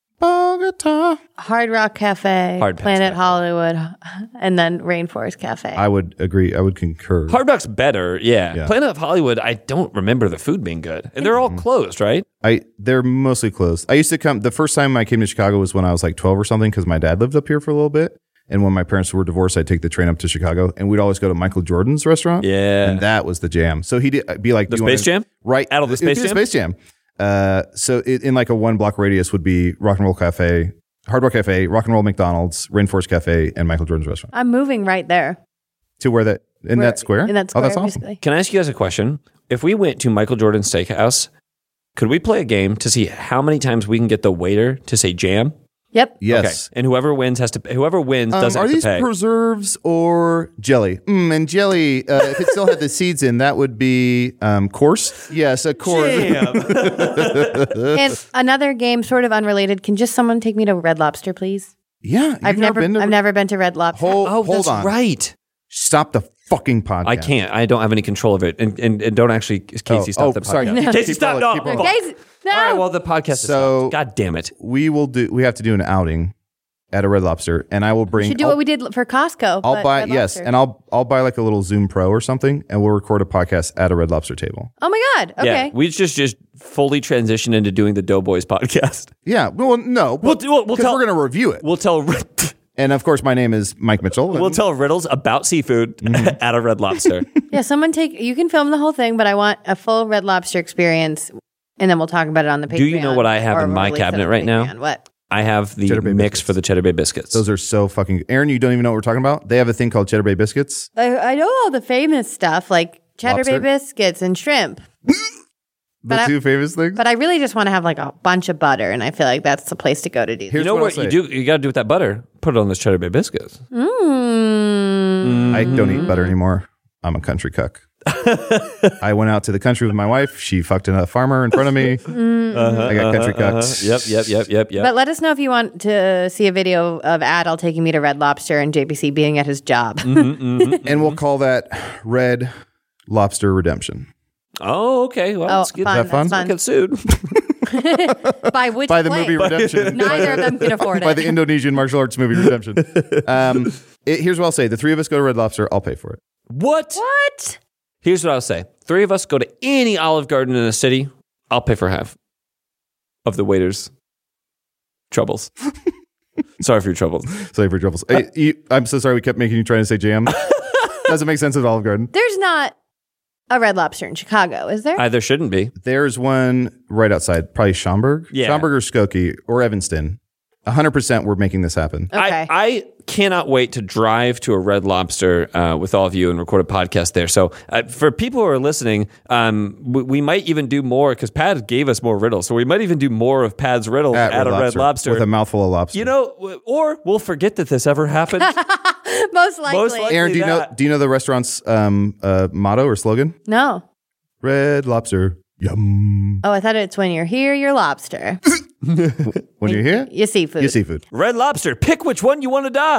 Bogota. Hard Rock Cafe, Hard Pass Planet Cafe. Hollywood, and then Rainforest Cafe. I would agree. I would concur. Hard Rock's better, yeah. Yeah. Planet of Hollywood, I don't remember the food being good. And they're all closed, right? I they're mostly closed. I used to come. The first time I came to Chicago was when I was like twelve or something, because my dad lived up here for a little bit. And when my parents were divorced, I'd take the train up to Chicago, and we'd always go to Michael Jordan's restaurant. Yeah. and that was the jam. So he'd be like, The "Do you Space wanna-" Jam? right? Out of the It would Space be Jam? Space Jam. Uh, so it, in like a one block radius would be Rock and Roll Cafe, Hard Rock Cafe, Rock and Roll McDonald's, Rainforest Cafe, and Michael Jordan's restaurant. I'm moving right there. To where that in Where- that square? In that square, Oh, that's awesome. basically. Can I ask you guys a question? If we went to Michael Jordan's Steakhouse, could we play a game to see how many times we can get the waiter to say jam? Yep. Yes. Okay. And whoever wins has to. Whoever wins Um, doesn't are have these to pay. preserves or jelly? Mm, and jelly, uh, if it still had the seeds in, that would be um, coarse. Yes, a coarse. And another game, sort of unrelated. Can just someone take me to Red Lobster, please? Yeah, you've I've never, been to. I've never been to Red Lobster. Hold, oh, hold that's on. right. Stop the fucking podcast. I can't. I don't have any control of it. And and, and don't actually, Casey, Oh, stop oh, the podcast. sorry. No. Casey, Keep stop. rolling, No. keep rolling. Fuck. Guys, no. All right. Well, the podcast is So- stopped. God damn it. We will do. We have to do an outing at a Red Lobster, and I will we bring. should do I'll, what we did for Costco. I'll but buy Red yes, Lobster. and I'll I'll buy like a little Zoom Pro or something, and we'll record a podcast at a Red Lobster table. Oh my God. Okay. Yeah, we just just fully transition into doing the Doughboys podcast. Yeah. Well, no, We'll do- we'll- we'll 'cause tell- we're going to review it. We'll tell And of course, my name is Mike Mitchell. and- we'll tell riddles about seafood Mm-hmm. at a Red Lobster. Yeah, someone take, you can film the whole thing, but I want a full Red Lobster experience, and then we'll talk about it on the Patreon. Do you know what I have or in my release it on cabinet the right now? Patreon. What? I have the Cheddar Bay mix biscuits. for the Cheddar Bay biscuits. Those are so fucking. Aaron, you don't even know what we're talking about. They have a thing called Cheddar Bay biscuits. I, I know all the famous stuff like Cheddar Lobster? Bay biscuits and shrimp, The But I- two famous things. but I really just want to have like a bunch of butter, and I feel like that's the place to go to do. Here's you know what I'll what, you say. do? You got to do with that butter. Put it on those Cheddar Bay biscuits. Mm. I don't eat butter anymore. I'm a country cuck. I went out to the country with my wife. She fucked a farmer in front of me. I got country cucks. Yep, yep, yep, yep, yep. But let us know if you want to see a video of Adel taking me to Red Lobster and J B C being at his job. And we'll call that Red Lobster Redemption. Oh, okay. Well, Oh, that's good. fun. that fun? That's Get sued. By which By the place? movie Redemption. Neither of them can afford it. By the Indonesian martial arts movie Redemption. Um, it- here's what I'll say. The three of us go to Red Lobster. I'll pay for it. What? What? Here's what I'll say. Three of us go to any Olive Garden in a city. I'll pay for half of the waiter's troubles. Sorry for your troubles. Sorry for troubles. Hey, you- I'm so sorry we kept making you trying to say jam. Doesn't make sense at Olive Garden. There's not a Red Lobster in Chicago, is there? I, there shouldn't be. There's one right outside, probably Schaumburg. Yeah. Schaumburg or Skokie or Evanston. one hundred percent we're making this happen. Okay. I, I cannot wait to drive to a Red Lobster uh, with all of you and record a podcast there. So uh, for people who are listening, um, we, we might even do more because Pad gave us more riddles. So we might even do more of Pad's riddles at, a Red Lobster. With a mouthful of lobster. You know, w- or we'll forget that this ever happened. Most likely. Most likely. Aaron, do you know that. do you know the restaurant's um, uh, motto or slogan? No. Red Lobster. Yum. Oh, I thought it's when you're here, you're lobster. When you're here, You seafood. you seafood. Red Lobster, pick which one you want to die. I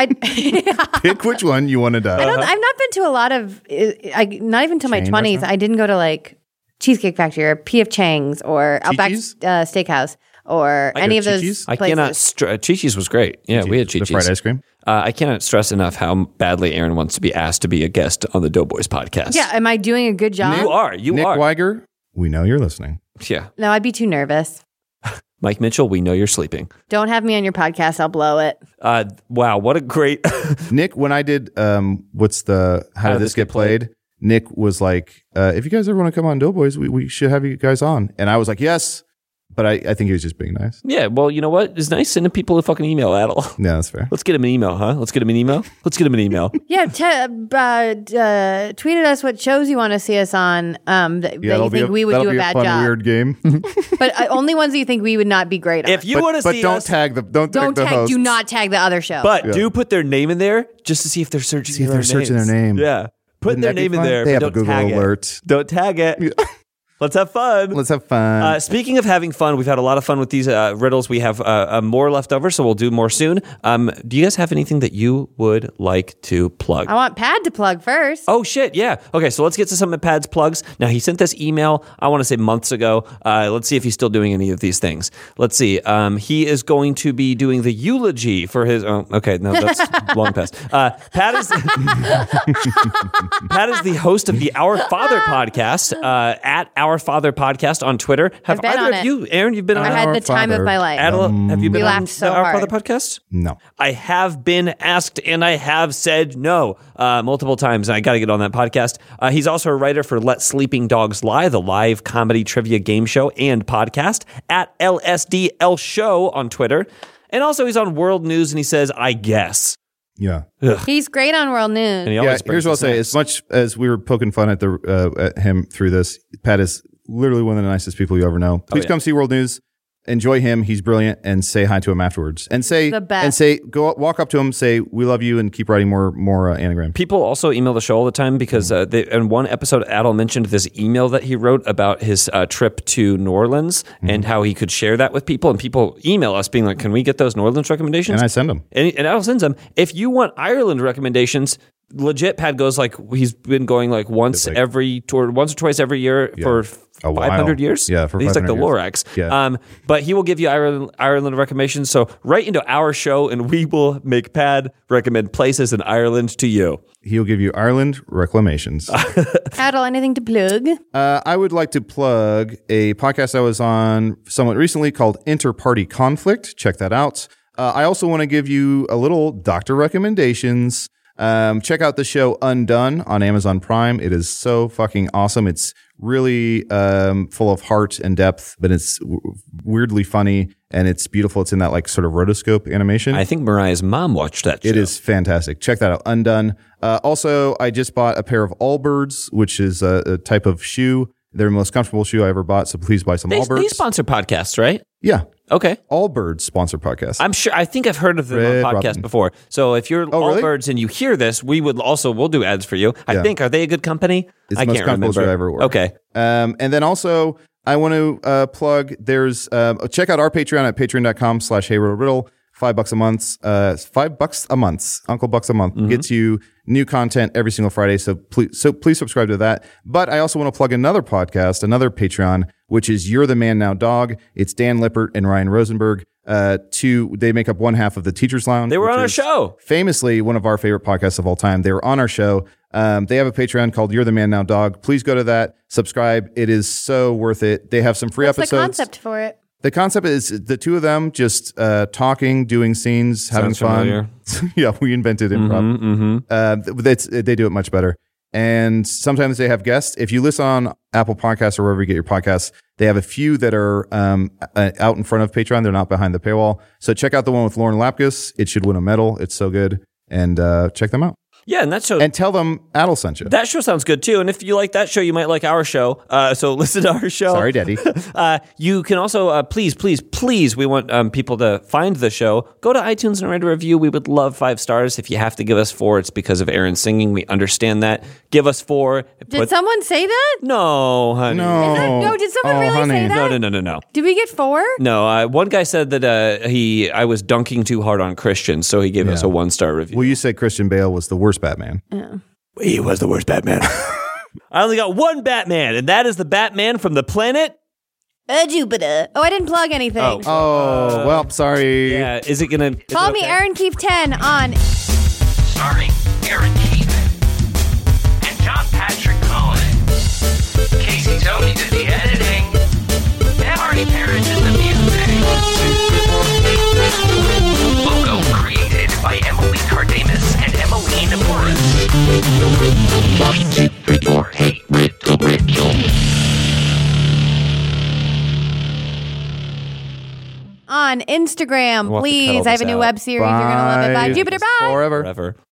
I, Pick which one you want to die. I don't, I've not been to a lot of, I, not even to my Chain twenties. restaurant? I didn't go to like Cheesecake Factory or P F Chang's or Outback uh, Chi-Chi's? Steakhouse or I any go of those Chi-Chi's? I places. cannot. Str- uh, Chi-Chi's was great. Yeah, we had The Chi-Chi's. fried ice cream. Uh, I cannot stress enough how badly Aaron wants to be asked to be a guest on the Doughboys podcast. Yeah, am I doing a good job? you are. You Nick are. Weiger, we know you're listening. Yeah, No, I'd be too nervous. Mike Mitchell. We know you're sleeping. Don't have me on your podcast. I'll blow it. Uh, wow, what a great. Nick, when I did, um, what's the, how, did this get played? Nick was like, uh, if you guys ever want to come on Doughboys, we, we should have you guys on. And I was like, yes. But I, I think he was just being nice. Yeah, well, you know what? It's nice sending people a fucking email, Adel. Yeah, that's fair. Let's get him an email, huh? Let's get him an email. Let's get him an email. Yeah, te- uh, uh, tweet at us what shows you want to see us on um, that, that you that'll be think a- we would that'll do a be bad fun, job. weird game. But uh, only ones that you think we would not be great on. If you but want to but see don't us, tag the don't, Don't tag the tag, hosts. do not tag the other show. but Yeah. do put their name in there just to see if they're searching. See if their they're searching names. their name. Yeah, put Wouldn't their that be name in fun? there. They but have a don't Google tag alert. It. Don't tag it. Let's have fun. Let's have fun. Uh, speaking of having fun, we've had a lot of fun with these uh, riddles. We have uh, uh, more left over, so we'll do more soon. Um, do you guys have anything that you would like to plug? I want Pad to plug first. Oh, shit. Yeah. Okay. So let's get to some of Pad's plugs. Now, he sent this email, I want to say months ago. Uh, let's see if he's still doing any of these things. Let's see. Um, he is going to be doing the eulogy for his. Oh, okay. No, that's long past. Uh, Pat is Pat is the host of the Our Father podcast uh, at Our Father podcast on Twitter. Have I've been either on of it. you, Aaron, you've been on I it? had Our the time of Father. my life. Adela, have you been We on laughed so the Our hard. Father podcast? no. I have been asked and I have said no uh, multiple times. And I got to get on that podcast. Uh, he's also a writer for Let Sleeping Dogs Lie, the live comedy trivia game show and podcast at L S D L Show on Twitter. And also he's on World News and he says, I guess. Yeah. He's great on World News. And he Yeah, always brings here's what I'll say. snacks. As much as we were poking fun at the uh, at him through this, Pat is literally one of the nicest people you ever know. Please yeah. come see World News. Enjoy him. He's brilliant, and say hi to him afterwards. And say The best. and say go walk up to him, say we love you, and keep writing more more uh, anagrams. People also email the show all the time because uh, they, in one episode, Adel mentioned this email that he wrote about his uh, trip to New Orleans and how he could share that with people. And people email us being like, can we get those New Orleans recommendations? And I send them. And, and Adel sends them. If you want Ireland recommendations, legit, Pat goes like, he's been going like once like- every, or once or twice every year Yeah. for A while. five hundred years. Yeah, for He's like the five hundred Lorax. years. Yeah. Um, but he will give you Ireland, Ireland recommendations. So write into our show and we will make Pat recommend places in Ireland to you. He'll give you Ireland reclamations. Adel, anything to plug? Uh, I would like to plug a podcast I was on somewhat recently called Interparty Conflict. Check that out. Uh, I also want to give you a little doctor recommendations. Um, check out the show Undone on Amazon Prime. It is so fucking awesome. It's really um, full of heart and depth, but it's w- weirdly funny and it's beautiful. It's in that like sort of rotoscope animation. I think Mariah's mom watched that show. It is fantastic. Check that out. Undone. Uh, also, I just bought a pair of Allbirds, which is a, a type of shoe. They're the most comfortable shoe I ever bought. So please buy some They, Allbirds. they sponsor podcasts, right? Yeah. Okay. Allbirds sponsor podcast. I'm sure. I think I've heard of them Red on podcast Robin. before. So if you're Oh, really? Allbirds and you hear this, we would also we'll do ads for you. I Yeah. think are they a good company? It's I the most can't comfortable remember. shoe I ever wore. Okay. Um, and then also, I want to uh, plug, there's, uh, check out our Patreon at patreon.com slash Hey Riddle Riddle. Five bucks a month, uh, five bucks a month, Uncle Bucks a month gets you new content every single Friday. So please, so please subscribe to that. But I also want to plug another podcast, another Patreon, which is You're the Man Now Dog. It's Dan Lippert and Ryan Rosenberg. Uh, two, they make up one half of the Teachers Lounge. They were which on our is show. Famously, one of our favorite podcasts of all time. They were on our show. Um, they have a Patreon called You're the Man Now Dog. Please go to that, subscribe. It is so worth it. They have some free What's the episodes. concept for it? The concept is the two of them just uh, talking, doing scenes, having Sounds fun. familiar. Yeah, we invented improv. Mm-hmm. Uh, th- it's, they do it much better. And sometimes they have guests. If you listen on Apple Podcasts or wherever you get your podcasts, they have a few that are um, uh, out in front of Patreon. They're not behind the paywall. So check out the one with Lauren Lapkus. It should win a medal. It's so good. And uh, check them out. Yeah, and that show And tell them Adel sent you. that show sounds good too. And if you like that show, you might like our show. Uh, so listen to our show. Sorry, Daddy. Uh, you can also uh, please, please, please. We want um, people to find the show. Go to iTunes and write a review. We would love five stars. If you have to give us four, it's because of Aaron singing. We understand that. Give us four. Did Put- someone say that? no, honey. No. Is that- no, did someone Oh, really honey. say that? No, no, no, no, no. Did we get four? No, uh, one guy said that uh, he I was dunking too hard on Christian, so he gave us Yeah. a one star review. Well, you said Christian Bale was the worst Batman. He was the worst Batman. I only got one Batman, and that is the Batman from the planet. Uh, Jupiter. Oh, I didn't plug anything. Oh. Oh, well, sorry. Yeah, is it gonna is Call it me okay? Aaron Keefe ten on Starring Aaron Keefe and John Patrick Cohen. Casey Tony did the editing. And Marty Parrish did the music. Logo created by Emily Cardamus and Emmeline Morris. Or hate Riddle Riddle. on Instagram. We'll have to cut all Please, I have a this new out. web series. You're gonna love it. Bye, Jupiter. Bye. Forever. Forever.